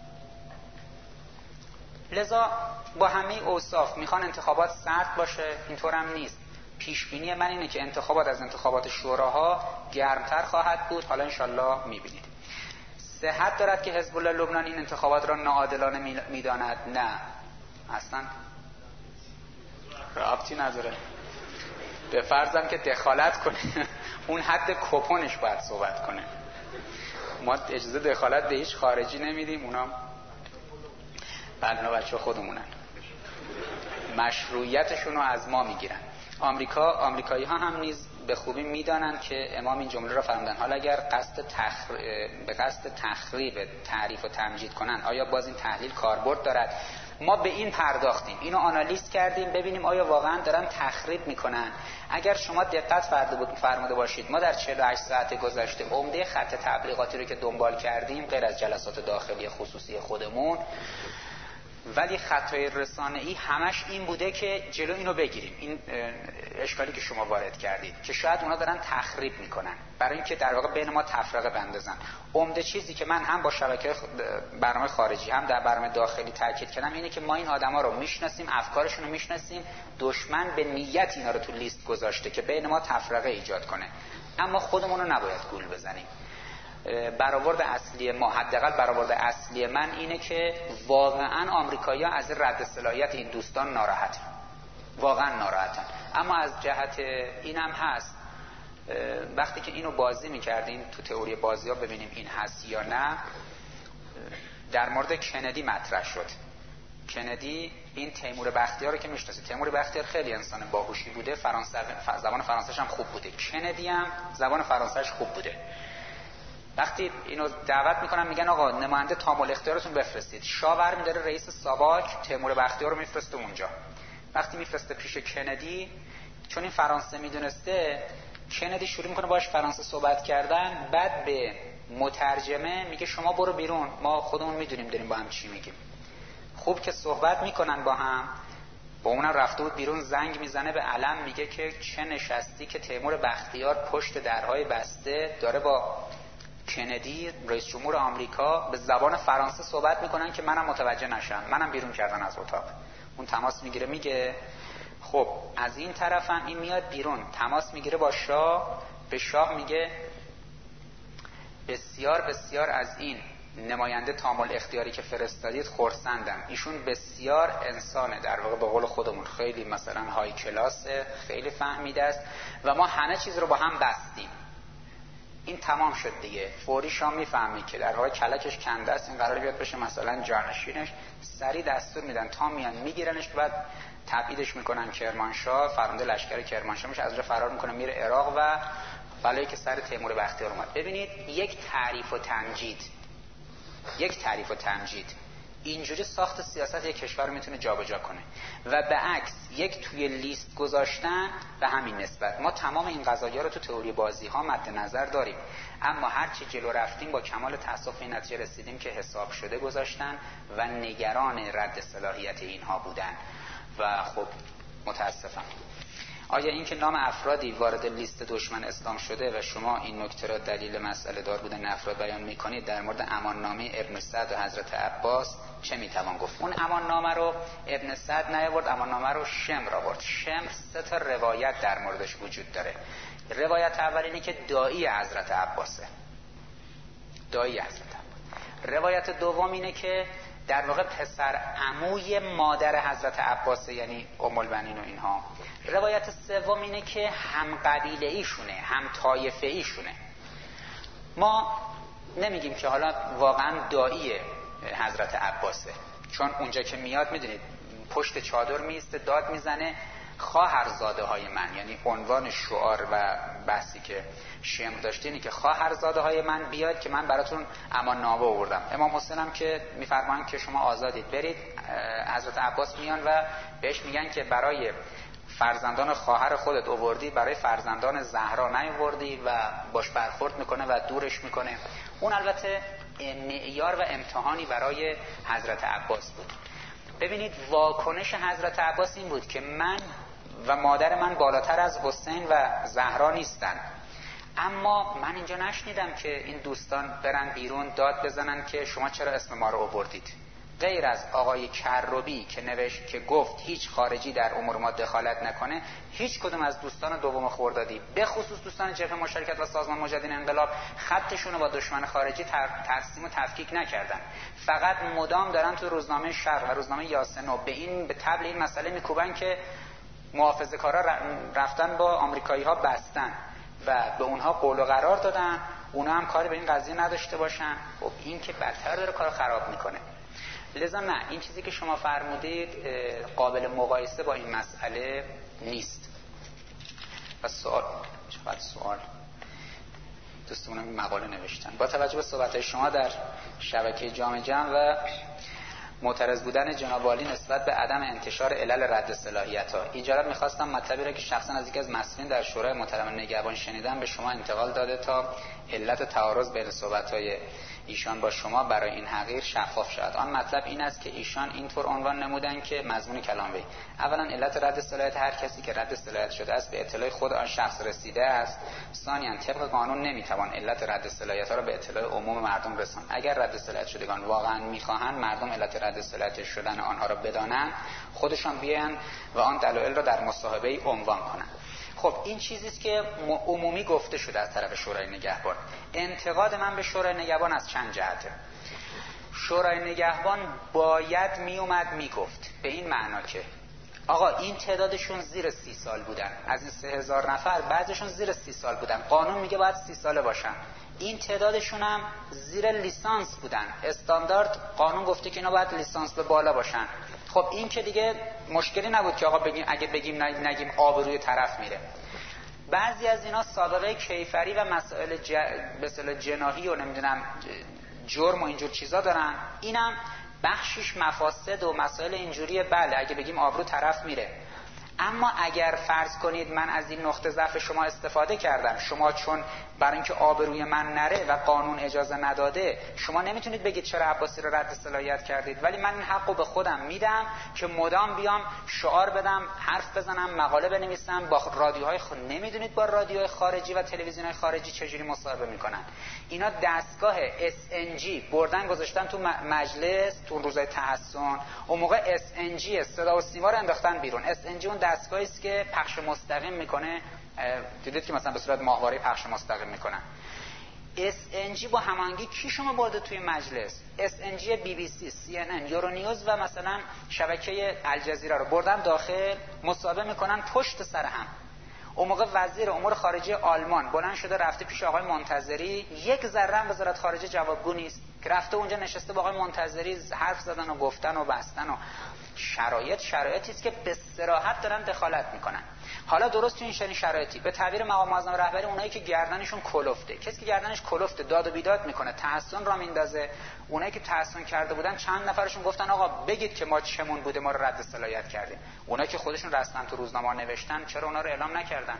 لذا با همه اوصاف میخوان انتخابات سرد باشه، اینطور هم نیست. پیش بینی من اینه که انتخابات از انتخابات شوراها گرمتر خواهد بود. حالا انشالله میبینید. صحت دارد که حزب الله لبنان این انتخابات را ناعادلانه میداند؟ نه، اصلا ربطی نداره. به فرضم که دخالت کنه اون حد کپونش باید صحبت کنه. ما اجازه دخالت به هیچ خارجی نمیدیم، اونا بلنا بچه خودمونن، مشروعیتشون رو از ما میگیرن. آمریکایی ها هم نیز به خوبی میدانند که امام این جمله را فرمودن. حالا اگر به قصد تخریب تعریف و تمجید کنن، آیا باز این تحلیل کاربرد دارد؟ ما به این پرداختیم، اینو آنالیز کردیم ببینیم آیا واقعا دارن تخریب میکنن. اگر شما دقت فرموده باشید، ما در 48 ساعت گذشته عمده خط تبلیغاتی رو که دنبال کردیم، غیر از جلسات داخلی خصوصی خودمون، ولی خطای رسانه‌ای همش این بوده که جلو اینو بگیریم، این اشکالی که شما وارد کردید که شاید اونا دارن تخریب میکنن برای اینکه در واقع بین ما تفرقه بندازن. عمده چیزی که من هم با شبکه برنامه خارجی هم در برنامه داخلی تاکید کردم اینه که ما این آدما رو میشناسیم، افکارشون رو میشناسیم، دشمن به نیت اینا رو تو لیست گذاشته که بین ما تفرقه ایجاد کنه، اما خودمون رو نباید گول بزنیم. برآورد اصلی ما، حداقل برآورد اصلی من اینه که واقعا آمریکایی‌ها از رد صلاحیت این دوستان ناراحتن، واقعا ناراحتن. اما از جهت اینم هست وقتی که اینو بازی می‌کردیم تو تئوری بازی‌ها ببینیم این هست یا نه، در مورد کندی مطرح شد. کندی این تیمور بختیار رو که میشناسید، تیمور بختیار خیلی انسان باهوشی بوده، زبان فرانسه‌ش هم خوب بوده، کندی هم زبان فرانسه‌ش خوب بوده. وقتی اینو دعوت میکنن میگن آقا نماینده تامل اختیارتون بفرستید، شاه برمی‌داره رئیس ساواک تیمور بختیار رو میفرسته اونجا. وقتی میفرسته پیش کندی، چون این فرانسه میدونسته، کندی شروع میکنه باش فرانسه صحبت کردن، بعد به مترجمه میگه شما برو بیرون، ما خودمون میدونیم داریم با هم چی میگیم. خوب که صحبت میکنن با هم، با اونم رفته بود بیرون، زنگ میزنه به علم میگه که چه نشستی که تیمور بختیار پشت درهای بسته داره با کندی رئیس جمهور آمریکا به زبان فرانسه صحبت میکنن که منم متوجه نشم، منم بیرون کردن از اتاق. اون تماس میگیره میگه خب از این طرفم این میاد بیرون، تماس میگیره با شاه، به شاه میگه بسیار بسیار از این نماینده تامل اختیاری که فرستادید خرسندم، ایشون بسیار انسانه، در واقع به قول خودمون خیلی مثلا های کلاسه، خیلی فهمیده است و ما همه چیز رو با هم بستیم. این تمام شد دیگه. فوری شاه میفهمی که در واقع کلکش کنده است، این قرار بیاد بشه مثلا جانشینش، سری دستور میدن تا میان میگیرنش، بعد تبعیدش میکنن کرمانشاه، فرمانده لشکر کرمانشاه میشه، از اونجا فرار میکنه میره عراق و بلایی که سر تیمور بختیار اومد. ببینید یک تعریف و تمجید اینجوری ساخت سیاست یک کشور میتونه جابجا کنه و به عکس یک توی لیست گذاشتن به همین نسبت. ما تمام این قضایا رو تو تئوری بازی ها مد نظر داریم، اما هر چی جلو رفتیم با کمال تأسف این نتیجه رسیدیم که حساب شده گذاشتن و نگران رد صلاحیت اینها بودن و خب متاسفم. آیا این که نام افرادی وارد لیست دشمن اسلام شده و شما این نکته را دلیل مسئله دار بودن افراد بیان میکنید، در مورد اماننامه ابن سعد و حضرت عباس چه میتوان گفت؟ اون اماننامه رو ابن سعد نیاورد، اماننامه رو شمر آورد. شمر 3 روایت در موردش وجود داره. روایت اول اینه که دایی حضرت عباسه، دایی حضرت عباس. روایت دوم اینه که در واقع پسر عموی مادر حضرت عباسه، یعنی ام البنین و اینها. روایت سوم اینه که هم قبیله ایشونه، هم طایفه ایشونه. ما نمیگیم که حالا واقعا دایی حضرت عباسه، چون اونجا که میاد میدونید پشت چادر میسته داد میزنه خواهرزاده های من، یعنی عنوان شعار و بحثی که شمر داشته اینه که خواهرزاده های من بیاید که من براتون اماننامه آوردم. امام حسین هم که میفرمایند که شما آزادید برید، حضرت عباس میان و بهش میگن که برای فرزندان خواهر خودت آوردی، برای فرزندان زهرا نیاوردی، و باش برخورد میکنه و دورش میکنه. اون البته معیار و امتحانی برای حضرت عباس بود. ببینید واکنش حضرت عباس این بود که من و مادر من بالاتر از حسین و زهرا نیستن، اما من اینجا نشنیدم که این دوستان برن بیرون داد بزنن که شما چرا اسم ما رو آوردید. غیر از آقای کروبی که نوشت که گفت هیچ خارجی در امور ما دخالت نکنه، هیچ کدوم از دوستان دوم خردادی به خصوص دوستان جبهه مشارکت و سازمان مجاهدین انقلاب خطشون رو با دشمن خارجی تقسیم و تفکیک نکردن. فقط مدام دارن تو روزنامه شرق و روزنامه یاسنو به طبل این مسئله میکوبن که محافظه‌کارا رفتن با آمریکایی‌ها بستن و به اونها قول و قرار دادن، اونها هم کاری به این قضیه نداشته باشن. خب این که بدتر داره کار خراب میکنه. لذا نه، این چیزی که شما فرمودید قابل مقایسه با این مسئله نیست. و سوال دوستمون هم مقاله نوشتن با توجه به صحبت‌های شما در شبکه جامع جمع و معترض بودن جناب عالی نسبت به عدم انتشار علل رد صلاحیت‌ها، اینجا می‌خواستم مطلبی را که شخصا از یکی از مسئولین در شورای محترم نگهبان شنیدم به شما انتقال داده تا علت تعارض بین صحبت‌های ایشان با شما برای این حقیر شفاف شد. آن مطلب این است که ایشان اینطور عنوان نمودند که مضمون کلام وی اولا علت رد صلاحیت هر کسی که رد صلاحیت شده است به اطلاع خود آن شخص رسیده است. ثانیاً طبق قانون نمیتوان علت رد صلاحیت‌ها را به اطلاع عموم مردم رساند. اگر رد صلاحیت شدگان واقعا می‌خواهند مردم علت رد صلاحیت شدن آنها را بدانند، خودشان بیان و آن دلایل را در مصاحبه‌ای عنوان کنند. خب این چیزی است که عمومی گفته شده از طرف شورای نگهبان. انتقاد من به شورای نگهبان از چند جهته. شورای نگهبان باید میومد میگفت به این معنا که آقا این تعدادشون زیر 30 سال بودن، از این 3000 نفر بعضیشون زیر 30 سال بودن، قانون میگه باید 30 ساله باشن. این تعدادشون هم زیر لیسانس بودن، استاندارد قانون گفته که اینا باید لیسانس به بالا باشن. خب این که دیگه مشکلی نبود که آقا بگیم اگه بگیم نگیم آبروی طرف میره. بعضی از اینا سابقه کیفری و مسائل به اصطلاح جناحی و نمیدونم جرم و اینجور چیزا دارن، اینم بخشش مفاسد و مسائل اینجوریه. بله اگه بگیم آبرو طرف میره، اما اگر فرض کنید من از این نقطه ضعف شما استفاده کردم، شما چون برای اینکه آبروی من نره و قانون اجازه نداده شما نمیتونید بگید چرا عباسی رو رد صلاحیت کردید، ولی من این حقو به خودم میدم که مدام بیام شعار بدم، حرف بزنم، مقاله بنویسم با رادیوهای نمیدونید با رادیوهای خارجی و تلویزیونهای خارجی چجوری مصاحبه میکنن. اینا دستگاه SNG بردن گذاشتن تو مجلس، تو روزهای تحسن، اون موقع SNG صدا و سیما رو انداختن بیرون. SNG اون دستگاهی است که پخش مستقیم میکنه، دیدید که مثلا به صورت ماهواره پخش مستقیم میکنن. SNG با هماهنگی کی شما برده توی مجلس؟ SNG BBC، CNN، یورونیوز و مثلا شبکه الجزیره رو بردن داخل مصاحبه میکنن پشت سر هم. اون موقع وزیر امور خارجه آلمان بلند شده رفته پیش آقای منتظری، یک ذره هم وزارت خارجه جوابگو نیست که رفته اونجا نشسته با آقای منتظری حرف زدن و گفتن و بستن و شرایطی است که به صراحت دارن دخالت میکنن. حالا درست تو این شرایطی به تعبیر مقام معظم رهبری اونایی که گردنشون کلفته، کسی که گردنش کلفته داد و بیداد میکنه، تحسن را میندازه، اونایی که تحسن کرده بودن چند نفرشون گفتن آقا بگید که ما چمون بوده ما رو رد صلاحیت کردیم. اونایی که خودشون رسما تو روزنامه نوشتن چرا اونا رو اعلام نکردن؟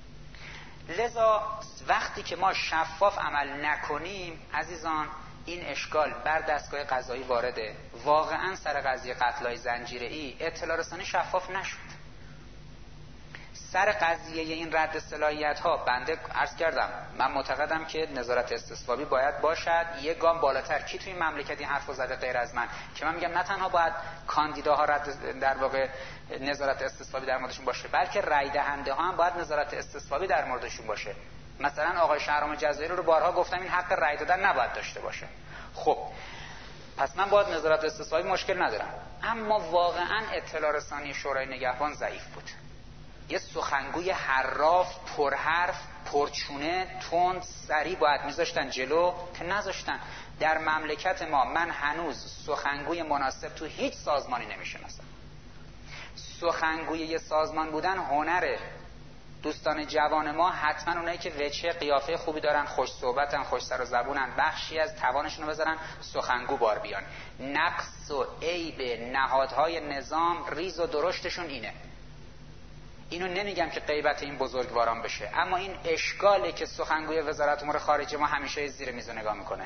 لذا وقتی که ما شفاف عمل نکنیم عزیزان، این اشکال بر دستگاه قضایی وارده. واقعا سر قضیه قتل‌های زنجیره‌ای اطلاع رسانی شفاف نشد. سر قضیه این رد صلاحیت ها بنده عرض کردم من معتقدم که نظارت استصوابی باید باشد یک گام بالاتر. کی توی این مملکت این حرفو زده غیر از من که من میگم نه تنها باید کاندیداها رد در واقع نظارت استصوابی در موردشون باشه، بلکه رای دهنده ها هم باید نظارت استصوابی در موردشون باشه. مثلا آقای شهرام جزایری رو بارها گفتم این حق رای دادن نباید داشته باشه. خب پس من باید نظارت استصوابی مشکل ندارم، اما واقعا اطلاع رسانی شورای نگهبان ضعیف بود. یه سخنگوی حراف، پرحرف، پرچونه، تند، سری باید میذاشتن جلو که نذاشتن. در مملکت ما من هنوز سخنگوی مناسب تو هیچ سازمانی نمیشناسم. سخنگوی یه سازمان بودن هنره. دوستان جوان ما حتما اونایی که وجه قیافه خوبی دارن، خوش صحبتن، خوش سر و زبونن، بخشی از توانشون رو بذارن سخنگو بار بیان. نقص و عیب نهادهای نظام ریز و درشتشون اینه. اینو نمیگم که غیبت این بزرگواران بشه، اما این اشکاله که سخنگوی وزارت امور خارجه ما همیشه زیر میز نگاه میکنه.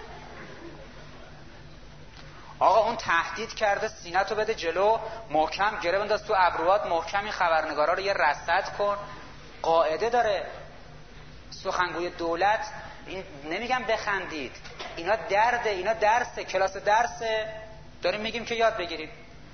آقا اون تهدید کرده سینه‌تو بده جلو، محکم گره بنداز تو ابروات، محکم این خبرنگارا رو یه رصد کن. قاعده داره سخنگوی دولت. این نمیگم بخندید، اینا درده، اینا درسه، کلاس درسه، داریم میگیم که یاد بگیرید.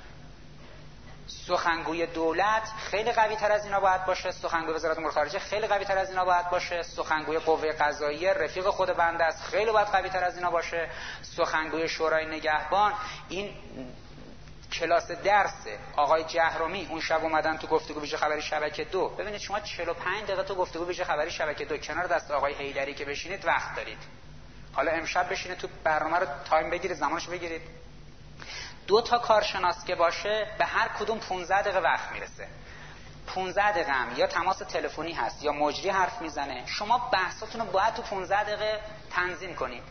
سخنگوی دولت خیلی قوی تر از اینا باید باشه، سخنگوی وزارت امور خارجه خیلی قوی تر از اینا باید باشه، سخنگوی قوه قضاییه رفیق خود بنده است خیلی باید قوی تر از اینا باشه، سخنگوی شورای نگهبان این کلاس درسه. آقای جهرومی اون شب اومدن تو گفتگو ویژه خبری شبکه 2. ببینید شما 45 دقیقه تو گفتگو ویژه خبری شبکه 2 کنار دست آقای حیدری که بشینید وقت دارید. حالا امشب بشینید تو برنامه رو تایم بگیرید، زمانش بگیرید. 2 تا کارشناس که باشه به هر کدوم 15 دقیقه وقت میرسه. 15 دقیقه هم یا تماس تلفنی هست یا مجری حرف میزنه. شما بحثاتون رو باید تو 15 دقیقه تنظیم کنید.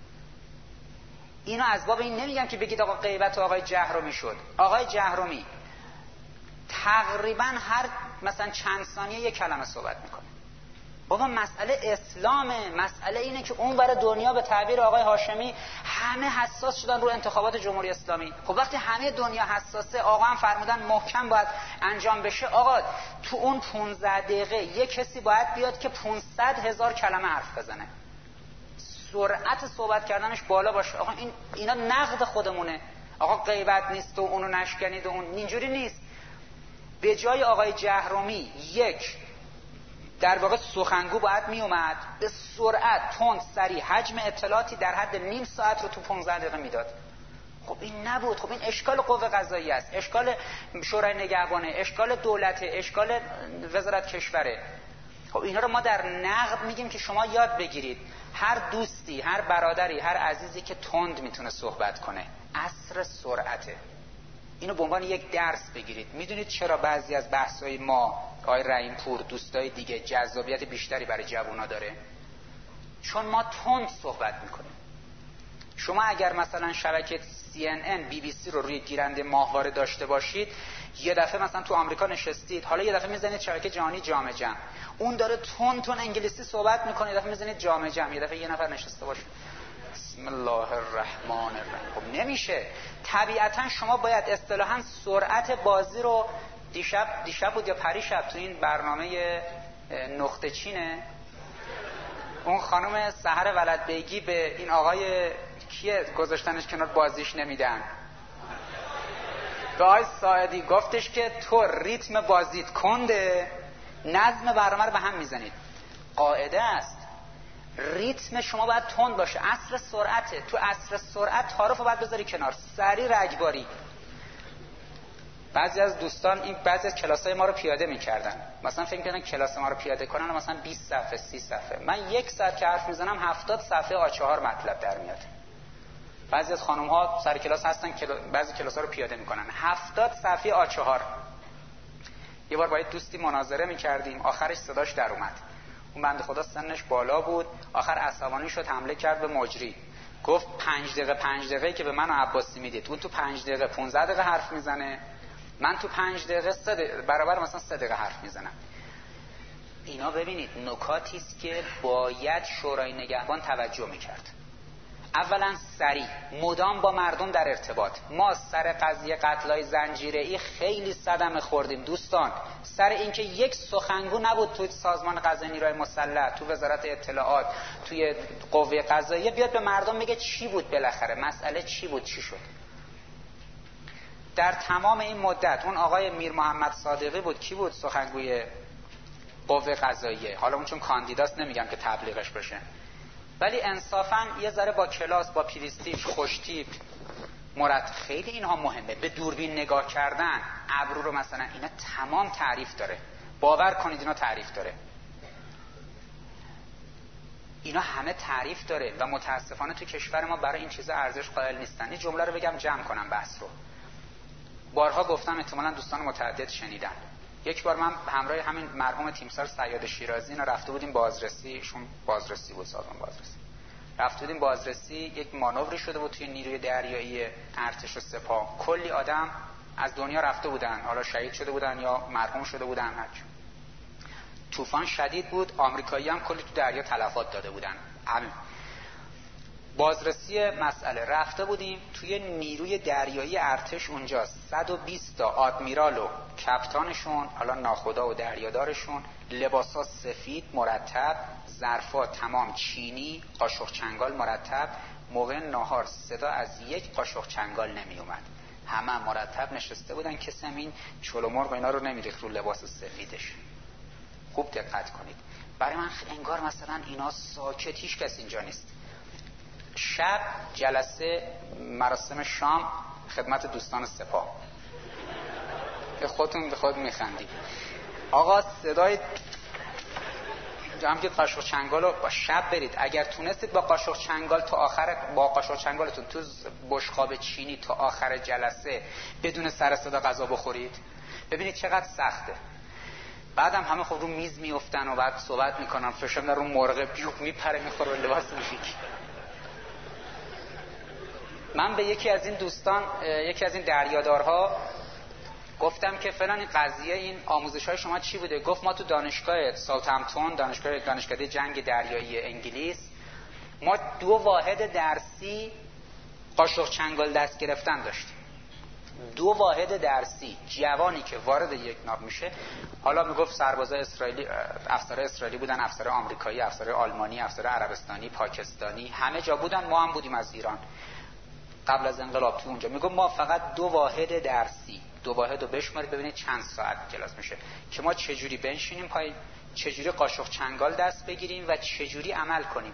اینو از باب این نمیگم که بگید آقا غیبت آقای جهرومی شد. آقای جهرومی تقریبا هر مثلا چند ثانیه یک کلمه صحبت میکنه. بابا مسئله اسلامه، مسئله اینه که اون برای دنیا به تعبیر آقای هاشمی همه حساس شدن رو انتخابات جمهوری اسلامی. خب وقتی همه دنیا حساسه، آقا هم فرمودن محکم باید انجام بشه، آقا تو اون 15 دقیقه یک کسی باید بیاد که 500,000 کلمه حرف بزنه، سرعت صحبت کردنش بالا باشه. آقا اینا نقد خودمونه. آقا غیبت نیست و اونو نشکنید و اون اینجوری نیست. به جای آقای جهرومی یک در واقع سخنگو باید می اومد به سرعت تند سریع حجم اطلاعاتی در حد نیم ساعت رو تو 15 دقیقه میداد. خب این نبود. خب این اشکال قوه قضاییه است، اشکال شورای نگهبانه، اشکال دولته، اشکال وزارت کشوره. خب اینا رو ما در نقد میگیم که شما یاد بگیرید. هر دوستی، هر برادری، هر عزیزی که تند میتونه صحبت کنه، عصر سرعته. اینو به عنوان یک درس بگیرید. میدونید چرا بعضی از بحث‌های ما آقای رحیم پور دوستای دیگه جذابیت بیشتری برای جوونا داره؟ چون ما تند صحبت میکنیم. شما اگر مثلا شبکه CNN، BBC رو روی گیرنده ماهواره داشته باشید، یه دفعه مثلا تو آمریکا نشستید، حالا یه دفعه میزنید شبکه جهانی جامع جمع، اون داره تند انگلیسی صحبت میکنه، یه دفعه میزنید جامع جمع، یه دفعه یه نفر نشسته باشه بسم الله الرحمن الرحیم. خب نمیشه. طبیعتا شما باید اصطلاحاً سرعت بازی رو دیشب بود یا پریشب تو این برنامه نقطه چینه اون خانم سحر ولد بیگی به این آقای کیه گذاشتنش کنار بازیش نمیدن، به آقای ساعدی گفتش که تو ریتم بازیت کنده، نظم برنامه رو به هم میزنید. قاعده است ریتم شما باید تند باشه. عصر سرعته. تو عصر سرعت تعارف رو باید بذاری کنار، سریع رگباری. بعضی از دوستان این بعضی از کلاسای ما رو پیاده میکردن، مثلا فکر می‌کردن کلاس ما رو پیاده کنن مثلا 20 صفحه 30 صفحه. من 1 ساعت که حرف میزنم 70 صفحه A4 مطلب در میاد. بعضی از خانم ها سر کلاس هستن که بعضی کلاس‌ها رو پیاده میکنن 70 صفحه A4. یه بار با یه دوستی مناظره میکردیم، آخرش صداش در اومد. اون بنده خدا سنش بالا بود، آخر عصبانی شد، حمله کرد به مجری، گفت 5 دقیقه که به من و عباسی میدید، اون تو 5 دقیقه 15 دقیقه حرف میزنه، من تو 5 دقیقه برابر مثلا 3 دقیقه حرف میزنم. اینا ببینید نکاتی است که باید شورای نگهبان توجه میکرد. اولا سریع مدام با مردم در ارتباط. ما سر قضیه قتلای زنجیره‌ای خیلی صدمه خوردیم دوستان، سر اینکه یک سخنگو نبود توی سازمان قضایی نیروی مسلح، تو وزارت اطلاعات، توی قوه قضاییه بیاد به مردم بگه چی بود بالاخره، مسئله چی بود، چی شد. در تمام این مدت اون آقای میر محمد صادقی بود، کی بود سخنگوی قوه قضاییه، حالا اون چون کاندیداست نمیگم که تبلیغش بشه، ولی انصافاً یه ذره با کلاس، با پریستیژ، خوشتیپ، خیلی اینها مهمه. به دوربین نگاه کردن، ابرو رو مثلا، اینا تمام تعریف داره، باور کنید اینا تعریف داره، اینا همه تعریف داره و متاسفانه تو کشور ما برای این چیزا ارزش قائل نیستن. این جمله رو بگم جمع کنم بحث رو. بارها گفتم، احتمالاً دوستان متعدد شنیدن. یک بار من همراه همین مرحوم تیمسار صیاد شیرازی اینا رفته بودیم بازرسی، شون بازرسی بود، سازمان بازرسی، رفته بودیم بازرسی، یک مانوری شده بود توی نیروی دریایی ارتش و سپاه، کلی آدم از دنیا رفته بودن، حالا شهید شده بودن یا مرحوم شده بودن، طوفان شدید بود، آمریکایی هم کلی تو دریا تلفات داده بودن. همین بازرسی مسئله رفته بودیم توی نیروی دریایی ارتش، اونجا 120 تا آدمیرال و کپتانشون، حالا ناخدا و دریادارشون، لباسا سفید مرتب، ظرفا تمام چینی، قاشق چنگال مرتب. موقع ناهار صدا از یک قاشق چنگال نمی اومد، همه مرتب نشسته بودن، کسی هم این چلو مرغ اینا رو نمیریخت رو لباس سفیدش. خوب دقت کنید. برای من انگار مثلا اینا ساکت، هیچ کس اینجا نیست. شب جلسه مراسم شام خدمت دوستان سپاه، به خودتون به خود میخندید. آقا صدای هم که قاشق چنگال رو با شب برید، اگر تونستید با قاشق چنگال تا آخر، با قاشق چنگالتون تو بشقاب چینی تا آخر جلسه بدون سر صدا غذا بخورید، ببینید چقدر سخته. بعدم همه خب رو میز میافتن و بعد صحبت میکنن، فشار در اون مرغ بیوق میپره میخوره لباس میشیکی. من به یکی از این دوستان، یکی از این دریادارها گفتم که فلان این قضیه، این آموزش‌های شما چی بوده؟ گفت ما تو دانشگاه ساوثهمپتون، دانشکده جنگ دریایی انگلیس، ما 2 واحد درسی قاشق چنگال دست گرفتن داشتیم. 2 واحد درسی. جوانی که وارد یک ناو میشه، حالا میگفت سربازای اسرائیلی، افسرهای اسرائیلی بودن، افسرهای آمریکایی، افسرهای آلمانی، افسرهای عربستانی، پاکستانی، همه جا بودن، ما هم بودیم از ایران قبل از انقلاب تو اونجا. میگم ما فقط 2 واحد درسی، 2 واحد رو بشمارید ببینید چند ساعت کلاس میشه که ما چجوری بنشینیم پای، چجوری قاشق چنگال دست بگیریم و چجوری عمل کنیم.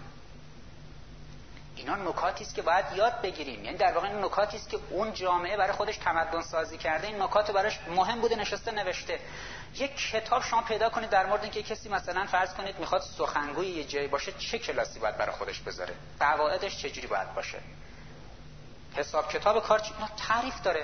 اینا نکاتی است که باید یاد بگیریم. یعنی در واقع این نکاتی است که اون جامعه برای خودش تمدن سازی کرده، این نکات رو براش مهم بوده نشسته نوشته. یک کتاب شما پیدا کنید در مورد اینکه کسی مثلا فرض کنید میخواد سخنگوی یه جایی باشه، چه کلاسی باید برای خودش بذاره، قواعدش چجوری باید باشه، حساب کتاب کار اینا تعریف داره.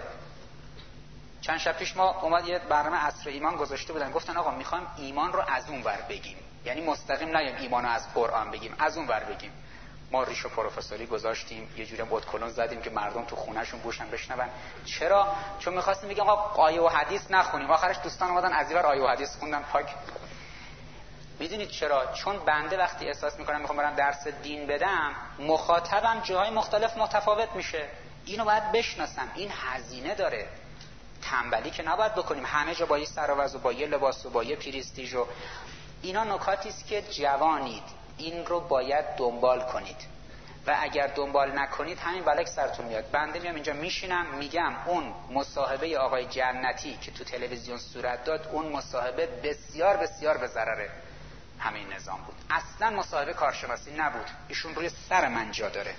چند شب پیش ما اومد یه برنامه عصر ایمان گذاشته بودن، گفتن آقا میخوایم ایمان رو از اون ور بگیم، یعنی مستقیم نگیم ایمان رو از قرآن بگیم، از اون ور بگیم. ما ریش و پروفسوری گذاشتیم، یه جوری بادکنون زدیم که مردم تو خونهشون گوشن بشنون. چرا؟ چون می‌خواستیم بگیم آقا آیه و حدیث نخونیم. آخرش دوستان اومدن از اینور آیه و حدیث خوندن پاک. میدونید چرا؟ چون بنده وقتی احساس میکنم میخوام برم درس دین بدم، مخاطبم جاهای مختلف متفاوت میشه. اینو باید بشناسم، این هزینه داره. تنبلی که نباید بکنیم همه جا با یه سراوز و با یه لباس و با یه پریستیژ و اینا. نکاتی است که جوانید این رو باید دنبال کنید و اگر دنبال نکنید همین بلک سرتون میاد. بنده میام اینجا میشینم میگم اون مصاحبه آقای جنتی که تو تلویزیون صورت داد، اون مصاحبه بسیار بسیار به ضرر همین نظام بود. اصلا مصاحبه کارشناسی نبود، ایشون روی سر من جا داره،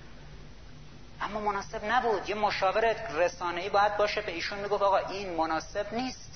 اما مناسب نبود. یه مشاور رسانه‌ای باید باشه به ایشون میگفت آقا این مناسب نیست.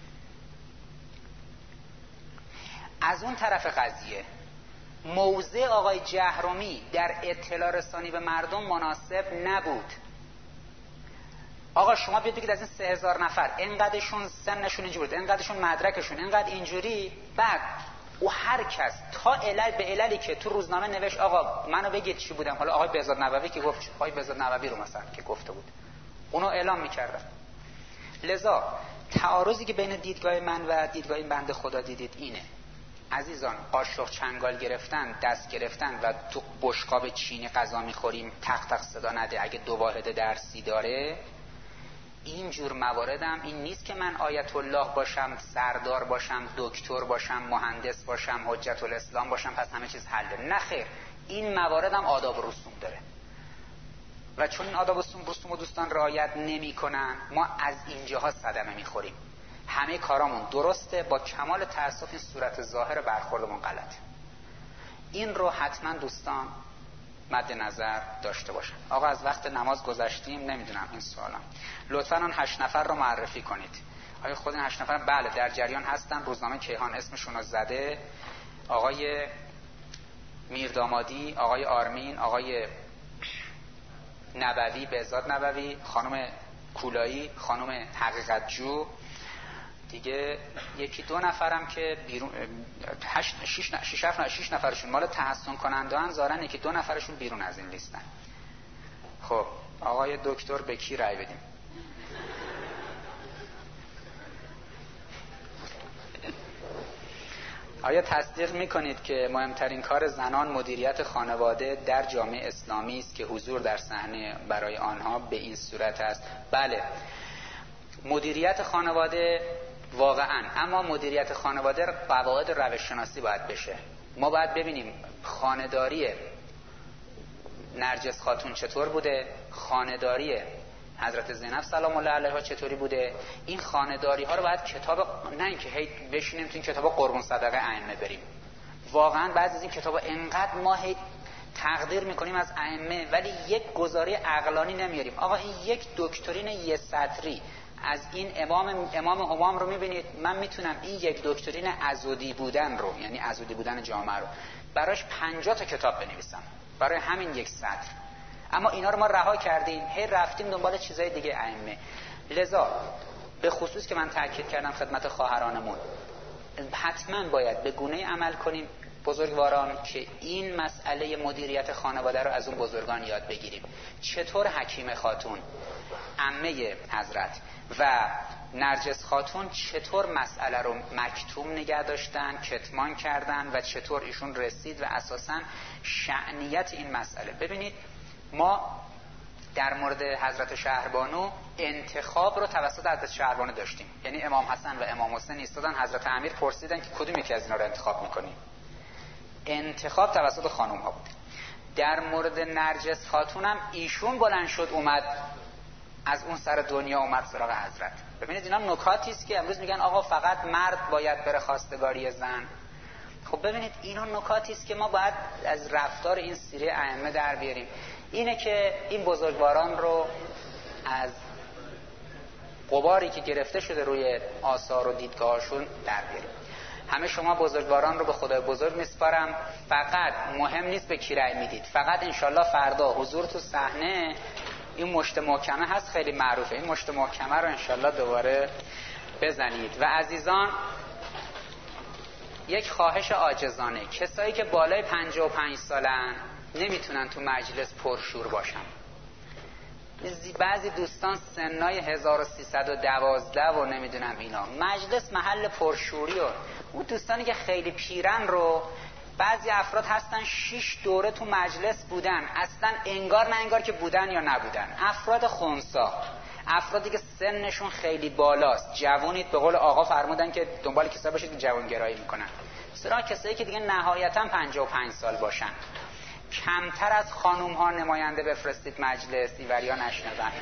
از اون طرف قضیه موضع آقای جهرمی در اطلاع رسانی به مردم مناسب نبود. آقا شما بیاد بگید از این 3000 نفر اینقدرشون سنشون اینجوری بود، اینقدرشون مدرکشون اینقدر اینجوری، بعد او هر کس تا علل به عللی که تو روزنامه نوشت آقا منو بگید چی بودم، حالا آقای بهزاد نووی که گفت، آقای بهزاد نووی رو مثلا که گفته بود، اونو اعلام میکردن. لذا تعارضی که بین دیدگاه من و دیدگاه این بنده خدا دیدید اینه. عزیزان قاشق چنگال گرفتن، دست گرفتن و تو بشقاب چینی غذا میخوریم تق تق صدا نده اگه 2 واحد درسی داره، این جور مواردم این نیست که من آیت الله باشم، سردار باشم، دکتر باشم، مهندس باشم، حجت الاسلام باشم پس همه چیز حله. نه خیر، این مواردم آداب و رسوم داره و چون این آداب و رسوم و دوستان رعایت نمی‌کنن ما از اینجاها صدمه میخوریم. همه کارامون درسته، با کمال تأسف این صورت ظاهر برخوردمون غلطه. این رو حتما دوستان مد نظر داشته باشن. آقا از وقت نماز گذشتیم، نمیدونم این سوالم، لطفاً اون 8 نفر رو معرفی کنید. آیا خود این 8 نفر بله در جریان هستن؟ روزنامه کیهان اسمشون رو زده. آقای میردامادی، آقای آرمین، آقای نبوی، بهزاد نبوی، خانم کولایی، خانم حقیقت جو، دیگه 1-2 نفرم که بیرون 6 نفرشون مال تحسن کننده‌ان زارن، 1-2 نفرشون بیرون از این لیستن. خب آقای دکتر به کی رأی بدیم؟ آیا تصدیق میکنید که مهمترین کار زنان مدیریت خانواده در جامعه اسلامی است که حضور در صحنه برای آنها به این صورت است؟ بله، مدیریت خانواده واقعا، اما مدیریت خانواده قواعد روش شناسی باید بشه. ما باید ببینیم خانه‌داری نرجس خاتون چطور بوده، خانه‌داری حضرت زینب سلام الله علیها چطوری بوده. این خانه‌داری ها رو باید کتاب، نه اینکه هی بشینیم تو این کتاب قربون صدقه ائمه بریم. واقعا بعضی از این کتابا انقدر ما هی تقدیر میکنیم از ائمه ولی یک گزاره عقلانی نمیاریم. آقا این یک دکترین یه سطری از این امام همام رو میبینید، من میتونم این یک دکترین عضدی بودن رو، یعنی عضدی بودن جامعه رو، براش 50 تا کتاب بنویسم برای همین یک سطر. اما اینا رو ما رها کردیم، هی رفتیم دنبال چیزای دیگه ائمه. لذا به خصوص که من تاکید کردم خدمت خواهرانمون، حتما باید به گونه‌ای عمل کنیم بزرگواران که این مسئله مدیریت خانواده رو از اون بزرگان یاد بگیریم. چطور حکیم خاتون، عمه حضرت، و نرجس خاتون چطور مسئله رو مکتوم نگه داشتن، کتمان کردن و چطور ایشون رسید و اساساً شأنیت این مسئله. ببینید ما در مورد حضرت شهربانو انتخاب رو توسط حضرت شهربانو داشتیم، یعنی امام حسن و امام حسین ایستادن، حضرت امیر پرسیدن که کدوم یکی از اینا رو انتخاب میکنیم. انتخاب توسط خانم ها بود. در مورد نرجس خاتونم ایشون بلند شد اومد از اون سر دنیا اومد سراغ حضرت. ببینید اینا نکاتی است که امروز میگن آقا فقط مرد باید بره خواستگاری زن. خب ببینید اینا نکاتی است که ما باید از رفتار این سیره ائمه در بیاریم. اینه که این بزرگواران رو از غباری که گرفته شده روی آثار و دیدگاهشون در بیاریم. همه شما بزرگواران رو به خدای بزرگ میسپارم. فقط مهم نیست به کی رأی میدید، فقط انشالله فردا حضور تو صحنه. این مشت محکمه هست خیلی معروفه، این مشت محکمه رو انشالله دوباره بزنید. و عزیزان یک خواهش عاجزانه، کسایی که بالای 55 سالن نمیتونن تو مجلس پرشور باشن. بعضی دوستان سنای 1312 و نمیدونم اینا، مجلس محل پرشوری، و اون دوستانی که خیلی پیرن رو بعضی افراد هستن 6 دوره تو مجلس بودن، اصلا انگار نه انگار که بودن یا نبودن. افراد خنثی، افرادی که سنشون خیلی بالاست، جوونید، به قول آقا فرمودن که دنبال کسایی باشید که جوانگرایی میکنن. سراغ کسایی که دیگه نهایتا 55 سال باشن. کمتر از خانوم ها نماینده بفرستید مجلس، ایوریا نشنون.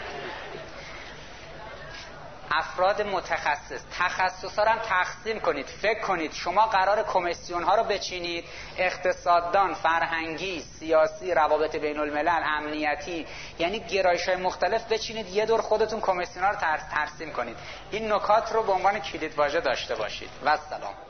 افراد متخصص، تخصصا هم تقسیم کنید. فکر کنید شما قرار کمیسیون ها رو بچینید، اقتصاددان، فرهنگی، سیاسی، روابط بین الملل، امنیتی، یعنی گرایش های مختلف بچینید، یه دور خودتون کمیسیون ها رو ترسیم کنید. این نکات رو به عنوان کلیدواژه داشته باشید. و السلام.